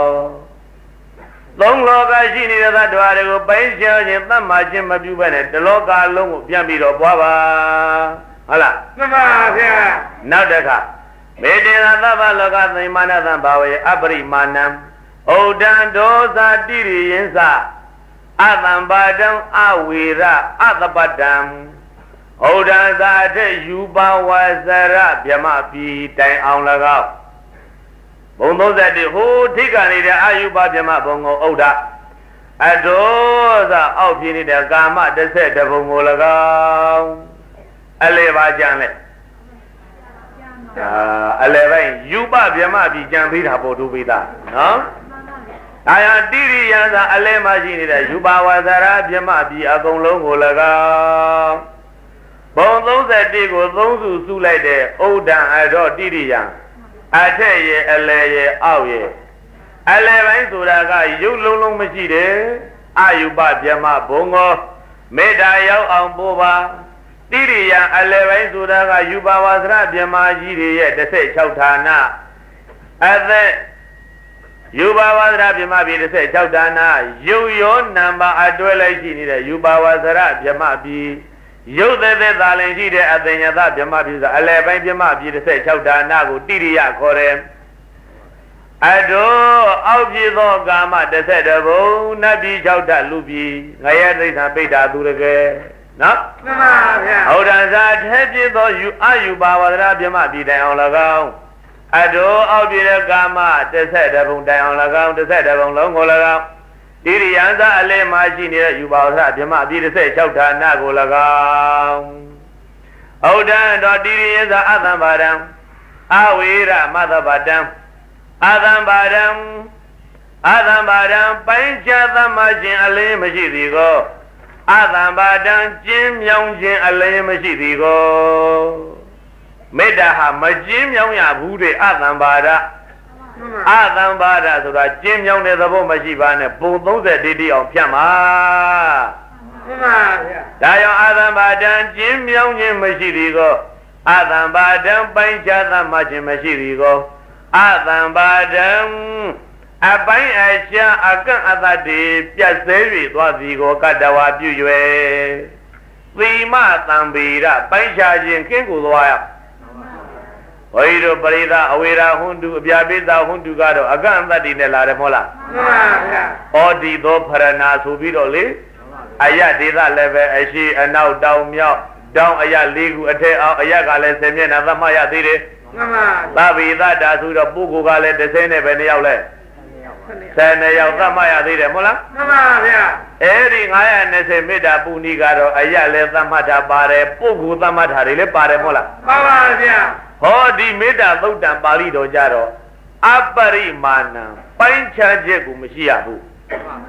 သုံးလောကရှိနေတဲ့သတ္တဝါတွေကိုပိုင်းခြားခြင်းသတ်မှတ်ခြင်းမပြုဘဲနဲ့တလောကလုံးကိုပြန်ပြီးတော့ပွားပါဟုတ်လားမှန်ပါဗျာနောက်တစ်ခါမေတ္တေသာသဗ္ဗလောကသမိမာနသံဘာဝေအပရိမာဏံဩဒံဒောဇာတိရိယံသအသံပါတံအဝေရအသပတံဩဒံသာတဲ့ယူပါဝဇရဗြဟ္မပြီတိုင်အောင်၎င်းဘုံသုံးဆယ်ဟိုထိကနေတဲ့အာယုပဗြဟ္မဘုံကိုဩဒအဒောဇအောက်ပြင်းနေတဲ့ကာမတစ်ဆက်တဘုံကို၎င်းအလေပါကြံလဲအာအလေပိုင်းယူပဗြဟ္မပြီကြံပြီးတာပေါ်တူပြီးသားနော်အာယတိရိယံသာအလဲမရှိနေတဲ့ယူပါဝဇရာဗြဟ္မပြီအကုန်လုံးကို၎င်းဘုံသုံးဆယ်ကိုသုံးစုစုလိုက်တဲ့ဩဒံအဒောတိရိယံအထက်ရဲ့အလဲရဲ့အောက်ရဲ့အလဲပိုင်းဆိုတာကရုပ်လုံးလုံးမရှိတယ်အာယုပဗြဟ္မဘုံကိုမေတ္တာရောက်အောင်ပို့ပါတိရိယံအလဲပိုင်းဆိုတာကယူပါဝဇရဗြဟ္မာကြီးတွေရဲ့တစ်ဆက်၆ဌာနအသက်ယူပါဝဇရဗြဟ္မာပြည်တစ်ဆက်၆ဌာနယုတ်ရောနံပါအတွဲလိုက်ရှိနေတဲ့ယူပါဝဇရဗြဟ္မာပြည်ယုတ်သက်သက်သာလင်ရှိတဲ့အသင်္ညတဗြဟ္မာပြည်ဆိုအလဲပိုင်းဗြဟ္မာပြည်တစ်ဆက်၆ဌာနကိုတိရိယခေါ်တယ်အတောအောက်ပြသောကာမတစ်ဆက်တဘုံနတ်ပြည်၆ဓာတ်လူပြည်ငရဲသိဋ္ဌာပိဋ္ဌာသူရကဲနော်မှန်ပါဗျာဩဒံသာထဲပြသောယူအယူပါဝဒရာဗြဟ္မပြည်တိုင်အောင်၎င်းအတောအောက်ပြတဲ့ကာမတစ်ဆက်တဘုံတိုင်အောင်၎င်းတစ်ဆက်တဘုံလုံးကို၎င်းတိရိယံသာအလဲမှာရှိနေတဲ့ယူပါဝဒရာဗြဟ္မပြည်တစ်ဆက်၆ဌာနကို၎င်းဩဒံတော်တိရိယံသာအသံပါဒံအဝေရမသဗတံအသံပါဒံအသံပါဒံပိုင်းခြားသမခြင်းအလင်းမရှိသည်ကိုအသံပါဒံကျင်းမြောင်းခြင်းအလင်းမရှိသည်ကိုမေတ္တာဟာမကျင်းမြောင်းရဘူးတဲ့အသံပါဒအသံပါဒဆိုတာကျင်းမြောင်းတဲ့သဘောမရှိပါနဲ့ပုံသုံးဆယ်တိတိအောင်ဖြတ်မှာမှန်ပါဗျာဒါကြောင့်အသံပါဒံကျင်းမြောင်းခြင်းမရှိသည်ကိုအသံပါဒံပိုင်းခြားသမခြင်းမရှိသည်ကိုအသံပါဒံအပိုင်းအရှားအကန့်အသတ်တွေပြတ်သေး၍သွားစီကိုကတ္တဝါပြု၍သီမသံဗေရပိုင်းခြားခြင်းခင်းကိုသွားရဘုရားတို့ပရိသအဝေရာဟွန်းတုအပြာပိသဟွန်းတုကတော့အကန့်အသတ်တွေနဲ့လာတယ်မဟုတ်လားမှန်ပါဗျာဩဒီသောဖရဏာဆိုပြီးတော့လေအယဒေသလည်းပဲအရှိအနောက်တောင်မြောက်တောင်အယလေးခုအထက်အောင်အယကလည်းဆယ်မျက်နှာသမရသေးတယ်မှန်ပါသဗ္ဗေသတာဆိုတော့ပုဂ္ဂိုလ်ကလည်းတစ်ဆယ်နဲ့ပဲနှစ်ယောက်လဲဆယ်နှစ်ယောက်သမရသေးတယ်မဟုတ်လားမှန်ပါဗျာအဲ့ဒီငါးရာနှစ်ဆယ်မေတ္တာပုဏိကတော့အယလည်းသမတာပါတယ်ပုဂ္ဂိုလ်သမတာတွေလည်းပါတယ်မဟုတ်လားမှန်ပါဗျာဟောဒီမေတ္တာသုတ်တံပါဠိတော်ကြတော့အပရိမာဏံပိုင်းခြားချက်ကိုမရှိရဘူး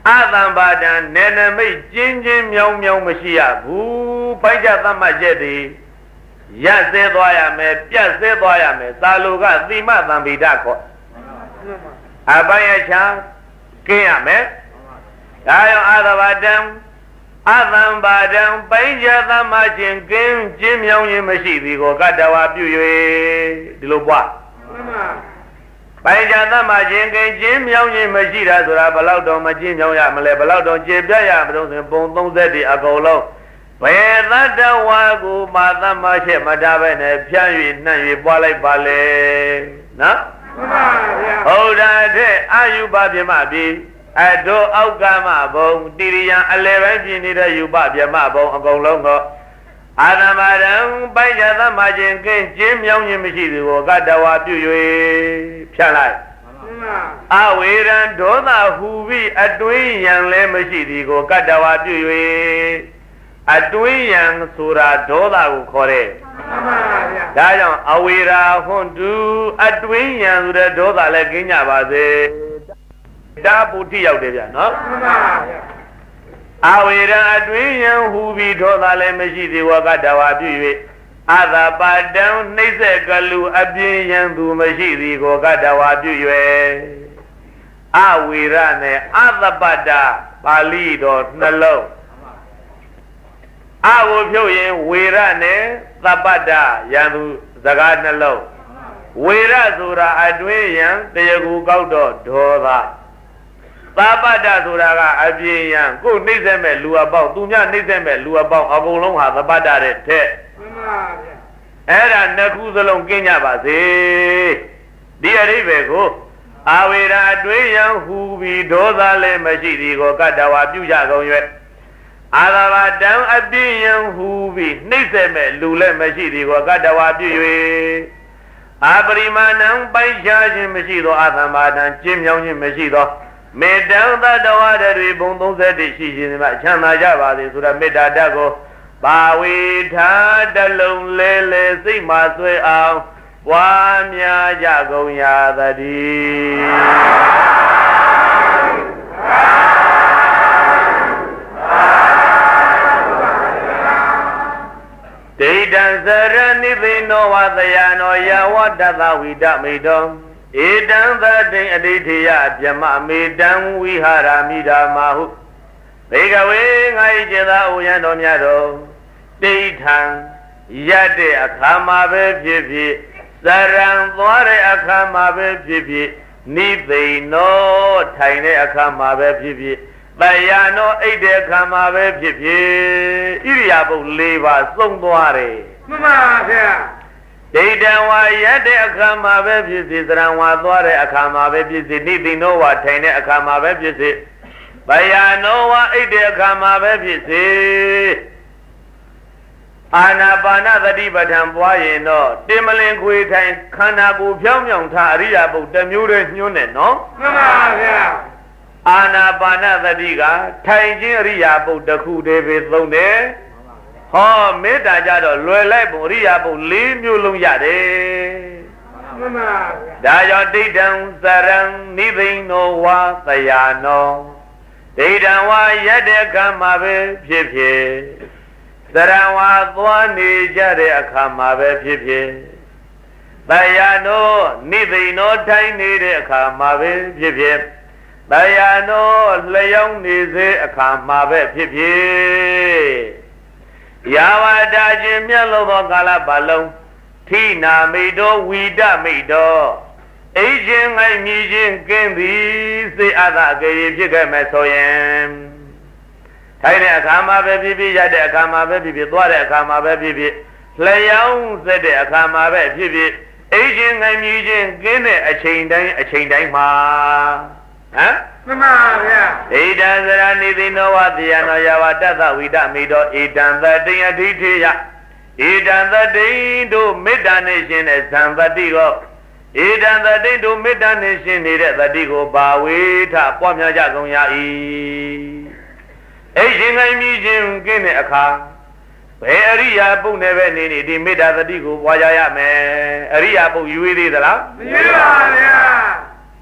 အသံပါဒံနေနမိတ်ကျင်းချင်းမြောင်းမြောင်းမရှိရဘူးပိုက်ကြသတ်မှတ်ချက်သည်ရက်ဆဲသွားရမယ်ပြတ်ဆဲသွားရမယ်သာလူကသီမသံဗိဒခေါ်အပိုင်းအချာကင်းရမယ်ဒါကြောင့်အသဘာတံအသံပါဒံပိုက်ကြသတ်မှတ်ခြင်းကင်းချင်းမြောင်းခြင်းမရှိသည်ကိုကတ္တဝါပြု၍ဒီလိုပွားပိုင်ကြသမာချင်းကင်းချင်းမြောင်းချင်းမရှိတာဆိုတာဘလောက်တော့မချင်းမြောင်းရမလဲဘလောက်တော့ကျေပြတ်ရမလို့ဆိုပုံသုံးဆယ်တည်းအကုန်လုံးဘယ်သတ္တဝါကိုမာသမချက်မတားပဲနဲ့ဖြန့်၍နှံ့၍ပွားလိုက်ပါလေနော်မှန်ပါဗျာဟုတ်တာတဲ့အာယုပပြမပြီအတို့အောက်ကမဘုံတိရိယံအလယ်ပိုင်းပြင်နေတဲ့ယူပပြမဘုံအကုန်လုံးကအာသမာရံပိုက်ကြသမချင်းကင်းချင်းမြောင်းခြင်းမရှိသူကိုကတ္တဝါပြု၍ဖြန့်လိုက်အဝေရံဒေါသဟူပြီးအတွင်းယံလည်းမရှိသည်ကိုကတ္တဝါပြု၍အတွင်းယံဆိုတာဒေါသကိုခေါ်တယ်မှန်ပါဗျာဒါကြောင့်အဝေရာဟွန်တူအတွင်းယံဆိုတဲ့ဒေါသလည်းကင်းကြပါစေဒါပုတိရောက်တယ်ဗျာနော်မှန်ပါဗျာအဝေရအတွင်းယံဟူပြီးဒေါသလည်းမရှိသေးဝကတဝါပြု၍အသပါတံနှိမ့်ဆက်ကလူအပြင်းယံသူမရှိသည်ကိုကတဝါပြု၍အဝေရနဲ့အသပတ္တပါဠိတော်နှလုံးအကိုဖြုတ်ရင်ဝေရနဲ့သပတ္တယံသူစကားနှလုံးဝေရဆိုတာအတွင်းယံတရားကူကောက်တော့ဒေါသသာပတ္တဆိုတာကအပြင်းယံကိုနှိမ့်ဆက်မဲ့လူအပေါင်းသူများနှိမ့်ဆက်မဲ့လူအပေါင်းအကုန်လုံးဟာသပတ္တတဲ့တဲ့မှန်ပါဗျာအဲ့ဒါနှစ်ခုစလုံးကင်းကြပါစေဒီအရိပဲကိုအာဝေရာအတွင်းယံဟူပြီးဒေါသလည်းမရှိသည်ကိုကတ္တဝါပြုကြကုန်၍အာသဘာတံအပြင်းယံဟူပြီးနှိမ့်ဆက်မဲ့လူလည်းမရှိသည်ကိုကတ္တဝါပြု၍အပရိမာဏံပိုက်ရှားခြင်းမရှိသောအသမ္မာတံကျင်းမြောင်းခြင်းမရှိသောမေတ္တာသတ္တဝါတွေဘုံသုံးဆယ်တည်းရှိခြင်းမှာချမ်းသာကြပါစေဆိုတော့မေတ္တာဓာတ်ကိုပါဝေထားတလုံးလဲလဲစိတ်မှဆွဲအောင်ပွားများကြကုန်ရသတည်းဒိဋ္ဌံစရဏိသိနောဝသယနောယဝတ္တသဝိဒမိတောဧတံသတိအဋိဋ္ဌိယဗျမမေတံဝိဟာရမိဓမ္မာဟုဘေကဝေငါ၏ကျေသာဥယံတော်များတော်ဒိဋ္ဌံရတဲ့အခါမှာပဲဖြစ်ဖြစ်စရံသွားတဲ့အခါမှာပဲဖြစ်ဖြစ်နိသိနောထိုင်တဲ့အခါမှာပဲဖြစ်ဖြစ်တယာနောအိတ်တဲ့အခါမှာပဲဖြစ်ဖြစ်ဣရိယာပုတ်၄ပါးသုံးသွားတယ်မှန်ပါဗျာဒိဋ္ဌံဝါရတဲ့အခါမှာပဲဖြစ်စေသရံဝါသွားတဲ့အခါမှာပဲဖြစ်စေနိသိနောဝါထိုင်တဲ့အခါမှာပဲဖြစ်စေဗယာနောဝါအိတ်တဲ့အခါမှာပဲဖြစ်စေအာနာပါနသတိပဋ္ဌာန်ပွားရင်တော့တင်မလင်ခွေထိုင်ခန္ဓာကိုယ်ဖြောင်းဖြောင်းထားအရိယာပုတ်တစ်မျိုးတည်းညွှန်းတယ်နော်မှန်ပါဗျာအာနာပါနသတိကထိုင်ခြင်းအရိယာပုတ်တစ်ခုတည်းပဲသုံးတယ်ဟောမေတ္တာကြတော့လွယ်လိုက်ပုံအရိယာပုတ်၄မျိုးလုံးရတယ်မှန်ပါဗျာဒါကြောင့်ဒိဋ္ဌံစရံနိသိနောဝါသယာနောဒိဋ္ဌံဝါရတဲ့အခါမှာပဲဖြစ်ဖြစ်သရံဝါသွားနေကြတဲ့အခါမှာပဲဖြစ်ဖြစ်သယာနောနိသိနောထိုင်နေတဲ့အခါမှာပဲဖြစ်ဖြစ်သယာနောလျောင်းနေစေအခါမှာပဲဖြစ်ဖြစ်ယာဝတာခြင်းမြတ်လို့သောကာလပတ်လုံးထိနာမိတောဝီဒမိတောအိခြင်းငိုက်မြည်ခြင်းကင်းသည်စေအပ်သာအကြည်ဖြစ်ခဲ့မယ်ဆိုရင်ထိုင်တဲ့အခါမှာပဲဖြစ်ဖြစ်ရတဲ့အခါမှာပဲဖြစ်ဖြစ်သွားတဲ့အခါမှာပဲဖြစ်ဖြစ်လျောင်းစေတဲ့အခါမှာပဲဖြစ်ဖြစ်အိခြင်းငိုက်မြည်ခြင်းကင်းတဲ့အချိန်တိုင်းအချိန်တိုင်းမှာဟမ်မှန်ပါဗျာဣဒံသရဏိသိနောဝတိယနောယဝတ္တသဝိဒမိတောဣဒံသတိယဒိဋ္ဌိယဣဒံသတိတို့မေတ္တာနဲ့ရှင်တဲ့ဇံသတိကိုဣဒံသတိတို့မေတ္တာနဲ့ရှင်နေတဲ့သတိကိုဘာဝေထပွားများကြကုန်ရ၏အိရှင်ခိုင်းမြည်ခြင်းကင်းတဲ့အခါဘယ်အရိယာပုတ်နဲ့ပဲနေနေဒီမေတ္တာသတိကိုပွားကြရမယ်အရိယာပုတ်ယူသေးသလားမယူပါဗျာ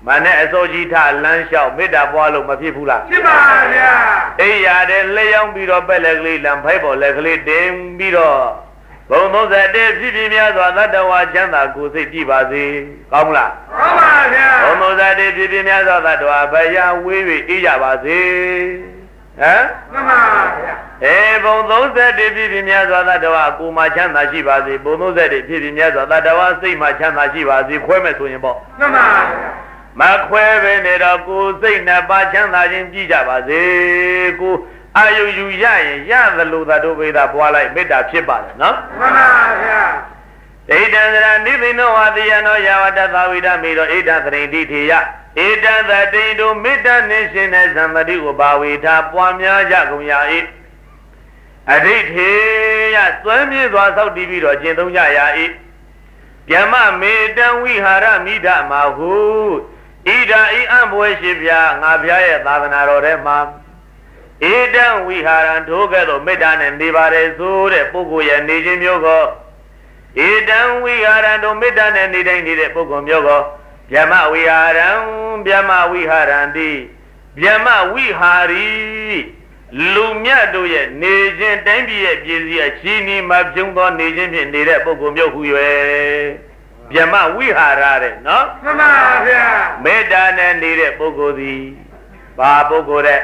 မနဲ့အစိုးကြီးထလမ်းလျှောက်မေတ္တာပွားလို့မဖြစ်ဘူးလားဖြစ်ပါဗျာအိမ်ရတယ်လျှောင်းပြီးတော့ပက်လက်ကလေးလံဖိုက်ပေါ်လက်ကလေးတင်ပြီးတော့ဘုံသုံးဆယ်တည်းဖြစ်ဖြစ်များစွာသတ္တဝါချမ်းသာကိုယ်စိတ်ကြည်ပါစေကောင်းမလားကောင်းပါဗျာဘုံသုံးဆယ်တည်းဖြစ်ဖြစ်များစွာသတ္တဝါဘယဝေး၍အေးကြပါစေဟမ်မှန်ပါဗျာအေဘုံသုံးဆယ်တည်းဖြစ်ဖြစ်များစွာသတ္တဝါကိုယ်မှချမ်းသာရှိပါစေဘုံသုံးဆယ်တည်းဖြစ်ဖြစ်များစွာသတ္တဝါစိတ်မှချမ်းသာရှိပါစေခွဲမဲ့ဆိုရင်ပေါ့မှန်ပါဗျာမခွဲပဲနေတော့ကိုယ်စိတ်နှစ်ပါးချမ်းသာခြင်းကြည်ကြပါစေကိုအာယုယူရရင်ရသလိုသာတို့ဝိဒါပွားလိုက်မေတ္တာဖြစ်ပါတယ်နော်မှန်ပါဗျာဒိဋ္ဌံသရနိသိနောဝတိယနောယာဝတ္တသဝိဒမေရောဣဒ္ဓသရိတိထေယဣဒ္ဓသတိတို့မေတ္တာနှင့်ရှင်တဲ့သံတိကိုဘာဝေထာပွားများကြကုန်ရ၏အဋိဋ္ဌေယသွမ်းမြေစွာသောက်တည်ပြီးတော့ကျင့်သုံးကြရ၏ဗျမမေတံဝိဟာရမိဒမဟုဣဒာဤအံဘွယ်ရှိပြငါဖျားရဲ့သာသနာတော်ထဲမှာဣဒံဝိဟာရံထိုကဲ့သို့မေတ္တာနဲ့နေပါတယ်ဆိုတဲ့ပုဂ္ဂိုလ်ရဲ့နေခြင်းမျိုးကိုဣဒံဝိဟာရံတို့မေတ္တာနဲ့နေတိုင်းနေတဲ့ပုဂ္ဂိုလ်မျိုးကိုဗျမဝိဟာရံဗျမဝိဟာရံတိဗျမဝိဟာရီလူမြတ်တို့ရဲ့နေခြင်းတိုင်းပြည်ရဲ့ပြည်စည်းအချီးနီးမှာပြုံးသောနေခြင်းဖြင့်နေတဲ့ပုဂ္ဂိုလ်မျိုးဟူ၍ဗျမဝိဟာရတဲ့နော်မှန်ပါဗျာမေတ္တာနဲ့နေတဲ့ပုဂ္ဂိုလ်သည်ဘာပုဂ္ဂိုလ်တဲ့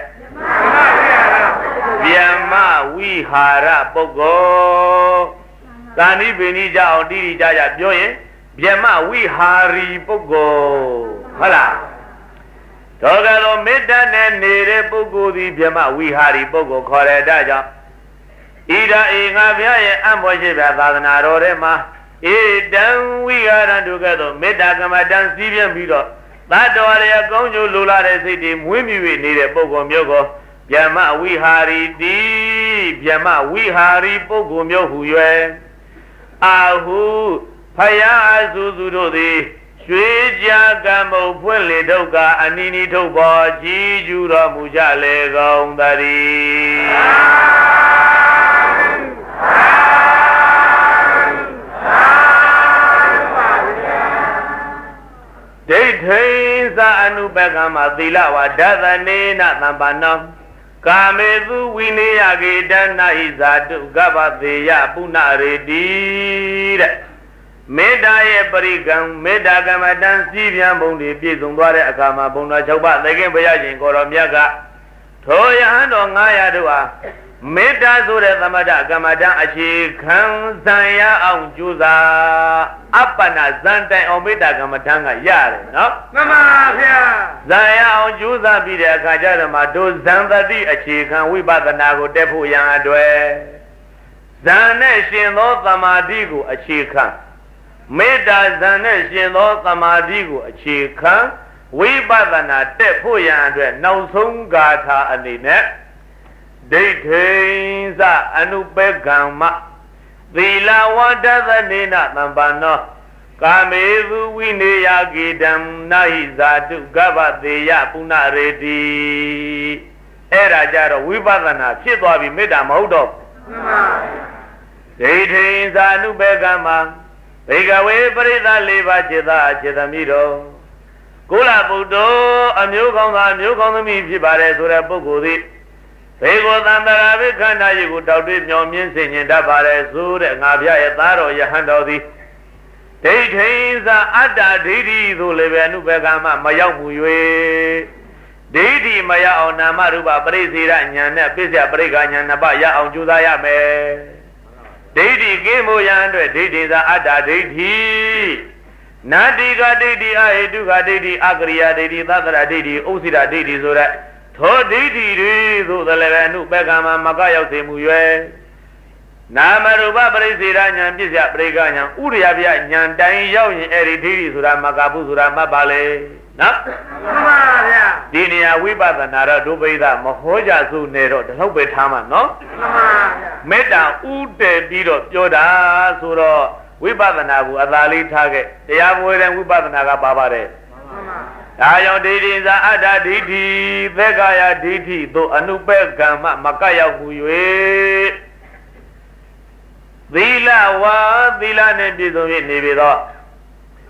ဗျမဝိဟာရပုဂ္ဂိုလ်သာနိဗ္ဗာန်ကြအောင်တိတိကျကျပြောရင်ဗျမဝိဟာရီပုဂ္ဂိုလ်ဟုတ်လားတော့ကတော့မေတ္တာနဲ့နေတဲ့ပုဂ္ဂိုလ်သည်ဗျမဝိဟာရီပုဂ္ဂိုလ်ခေါ်တဲ့ဒါကြောင့်ဣဒာဧငါဘုရားရဲ့အံ့ဖွယ်ရှိပြသာသနာတော်ထဲမှာဣဒံဝိဟာရံတို့ကဲ့သို့မေတ္တာကမ္မတန်စီးပြင်းပြီးတော့သတ္တဝါတွေအကောင်းကျိုးလိုလားတဲ့စိတ်တွေမွေးမြူ၍နေတဲ့ပုဂ္ဂိုလ်မျိုးကိုဗျမဝိဟာရီတိဗျမဝိဟာရီပုဂ္ဂိုလ်မျိုးဟူ၍အာဟုဖယားအစုစုတို့သည်ရွှေကြာကံမုတ်ဖွင့်လေဒုက္ခအနိနိထုတ်ပေါ်ကြည်ကျူတော်မူကြလေကုန်သတည်းဒိဋ္ဌိသအနုပကမသီလဝဒသနေနသံပါဏံကာမေသူဝိနေယကေတနာဟိဇာတုကပ္ပသေယပုဏ္ဏရေတိတဲ့မေတ္တာရဲ့ပရိကံမေတ္တာကမ္မတန်စီးပြန်ပုံတွေပြည့်စုံသွားတဲ့အခါမှာဘုံတော်၆ပါးသေခင်ဘုရားရှင်ကိုတော်မြတ်ကထိုယဟန်တော်ငါးရာတို့ဟာမေတ္တာဆိုတဲ့သမထကမ္မတန်အခြေခံဇံရအောင်ကြိုးစားအပ္ပနာဇံတိုင်အောင်မေတ္တာကမ္မတန်ကရတယ်နော်မှန်ပါဗျာဇံရအောင်ကြိုးစားပြီးတဲ့အခါကျတော့မှတို့ဇံတတိအခြေခံဝိပဿနာကိုတက်ဖို့ရန်အတွက်ဇံနဲ့ရှင်သောသမာဓိကိုအခြေခံမေတ္တာဇံနဲ့ရှင်သောသမာဓိကိုအခြေခံဝိပဿနာတက်ဖို့ရန်အတွက်နောက်ဆုံးဂါထာအနေနဲ့ဒိဋ္ဌိသအနုပကမ္မသီလဝဒသနေနသံပါဏောကာမေသူဝိနေယကေတံနာဟိဇာတုကပ္ပသေယပုဏ္ဏရေတိအဲ့ဒါကြတော့ဝိပဿနာဖြစ်သွားပြီမေတ္တာမဟုတ်တော့မှန်ပါဒိဋ္ဌိသအနုပကမ္မဘေကဝေပရိသလေးပါးจิตအจิตမိတော်ကုလဗုဒ္ဓအမျိုးကောင်းသားအမျိုးကောင်းသမီးဖြစ်ပါတယ်ဆိုတဲ့ပုဂ္ဂိုလ်သည်ဘေကိုသံတရာဝိခန္ဓာယုကိုတောက်တွေ့မြောင်မြင့်စင်ញင်တတ်ပါတယ်ဆိုတဲ့ငါဖျားရဲ့သားတော်ယဟန်တော်သည်ဒိဋ္ဌိသအတ္တဒိဋ္ဌိသို့လည်းပဲအနုပကမ္မမရောက်မူ၍ဒိဋ္ဌိမရအောင်နာမရူပပရိစေရဉာဏ်နဲ့ပိစ္ဆယပရိက္ခဉာဏ်နှစ်ပါးရအောင်ကြိုးစားရမယ်ဒိဋ္ဌိကင်းဖို့ရန်အတွက်ဒိဋ္ဌိသာအတ္တဒိဋ္ဌိနာတိကဒိဋ္ဌိအဟေတုကဒိဋ္ဌိအကရိယာဒိဋ္ဌိသတ္တရဒိဋ္ဌိဥစ္စိရဒိဋ္ဌိဆိုတဲ့သောဒိဋ္ဌိတွေသို့လည်းပဲအနုပကမ္မမကရောက်စေမူ၍နာမရူပပရိစေရဉာဏ်ပစ္စယပရိက္ခဉာဏ်ဥရိယပြဉာဏ်တိုင်ရောက်ရင်အဲ့ဒီဒိဋ္ဌိဆိုတာမကဘူးဆိုတာမှတ်ပါလေနော်မှန်ပါဗျာဒီနေရာဝိပဿနာတော့ဒုပိဋကမဟောကြစုနေတော့တလောက်ပဲထားမှာနော်မှန်ပါဗျာမေတ္တာဥတည်ပြီးတော့ပြောတာဆိုတော့ဝိပဿနာကိုအသာလေးထားခဲ့တရားမွေးတဲ့ဝိပဿနာကပါပါတယ်မှန်ပါဒါကြောင့်ဒိဋ္ဌိသာအတ္တဒိဋ္ဌိသက္ကာယဒိဋ္ဌိသို့အနုပကမ္မမကရောက်မူ၍သီလဝါသီလနဲ့ပြည့်စုံ၍နေပြီတော့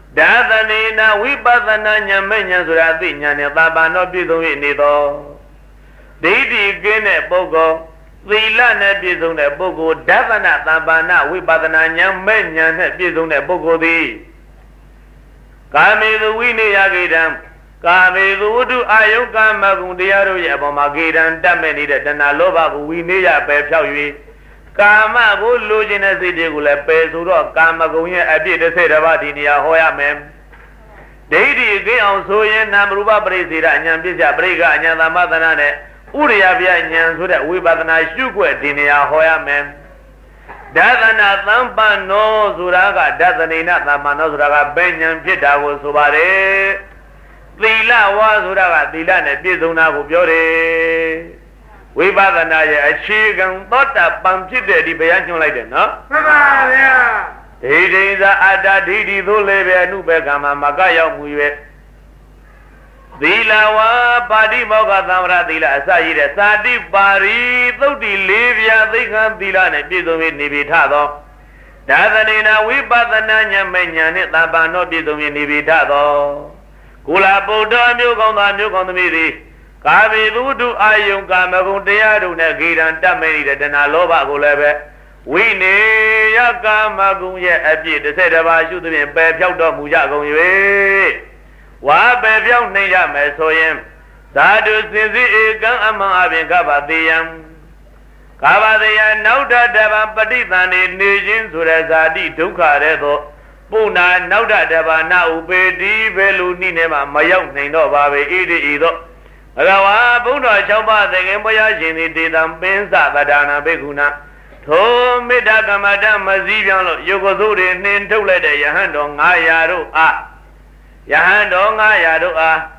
ဒါသနေနာဝိပဿနာဉာဏ်မဲ့ဉာဏ်ဆိုတာသိဉာဏ်နဲ့သာဘာနောပြည့်စုံ၍နေသောဒိဋ္ဌိကင်းတဲ့ပုဂ္ဂိုလ်သီလနဲ့ပြည့်စုံတဲ့ပုဂ္ဂိုလ်ဒသနသဗ္ဗနာဝိပဿနာဉာဏ်မဲ့ဉာဏ်နဲ့ပြည့်စုံတဲ့ပုဂ္ဂိုလ်သည်ကာမေသူဝိနေယဂေတံကာမေသူဝတ္ထုအာယုကာမဂုဏ်တရားတို့ရဲ့အပေါ်မှာဂေတံတတ်မဲ့နေတဲ့တဏှာလောဘကိုဝိနေယပယ်ဖြောက်၍ကာမကိုလိုချင်တဲ့စိတ်တွေကိုလည်းပယ်ဆိုတော့ကာမဂုဏ်ရဲ့အပြည့်တစ်ဆယ်တစ်ပါးဒီနေရာဟောရမယ်ဒိဋ္ဌိကင်းအောင်ဆိုရင်နာမရူပပရိစေရအဉာဏ်ပစ္စယပရိက္ခအဉာဏ်သမသနာနဲ့ဥရိယပြဉာဏ်ဆိုတဲ့ဝိပဿနာရှုွက်ဒီနေရာဟောရမယ်ဒသနာသံပန္နောဆိုတာကဒသနေနသမ္ပန္နောဆိုတာကဘယ်ဉာဏ်ဖြစ်တာကိုဆိုပါတယ်သီလဝါဆိုတာကသီလနဲ့ပြည့်စုံတာကိုပြောတယ်ဝိပဿနာရဲ့အခြေခံသောတာပန်ဖြစ်တဲ့ဒီဘုရားညွှန်လိုက်တယ်နော်မှန်ပါဗျာဒိဋ္ဌိသာအတ္တဒိဋ္ဌိသို့လည်းပဲအနုဘကမှာမကရောက်မှု၍သီလဝါပါတိမောဂသံဝရသီလအစရှိတဲ့သာတိပါရီသုတ်တိလေးပြာသိက္ခာသီလနဲ့ပြည့်စုံ၍နေပြီထသောဒါသနေနာဝိပဿနာဉာဏ်မဲ့ဉာဏ်နဲ့သဗ္ဗနောပြည့်စုံ၍နေပြီထသောကုလဗုဒ္ဓမျိုးကောင်းသားမျိုးကောင်းသမီးသည်ကာမေသူတုအာယုံကာမဂုဏ်တရားတို့နဲ့ဂေရန်တတ်မဲ့နေတဲ့တဏှာလောဘကိုလည်းပဲဝိနေယကာမဂုဏ်ရဲ့အပြည့်တစ်ဆက်တစ်ပါးရှုသဖြင့်ပယ်ဖြောက်တော်မူကြကုန်၍ဝါပယ်ဖြောက်နိုင်ရမယ်ဆိုရင်ဓာတုစင်စစ်ဧကံအမှန်အပြင်ကပ္ပတိယံကပ္ပတိယနောက်တတပံပဋိသန္ဓေနေခြင်းဆိုတဲ့ဇာတိဒုက္ခတဲ့သို့ပုဏ္ဏနောက်တတပနာဥပေတိဘယ်လိုနည်းနဲ့မှမရောက်နိုင်တော့ပါပဲဣတိဤသို့ဘဂဝါဘုန်းတော်၆ပါးသခင်ဘုရားရှင်သည်တေတံပင်စသဒ္ဒါနာဘေကုဏထိုမေတ္တာကမ္မတမစည်းပြောင်းလို့ယုတ်ကစိုးတွေနှင်ထုတ်လိုက်တဲ့ယဟန်တော်၅ရာတို့အားယဟန်တော်၅ရာတို့အား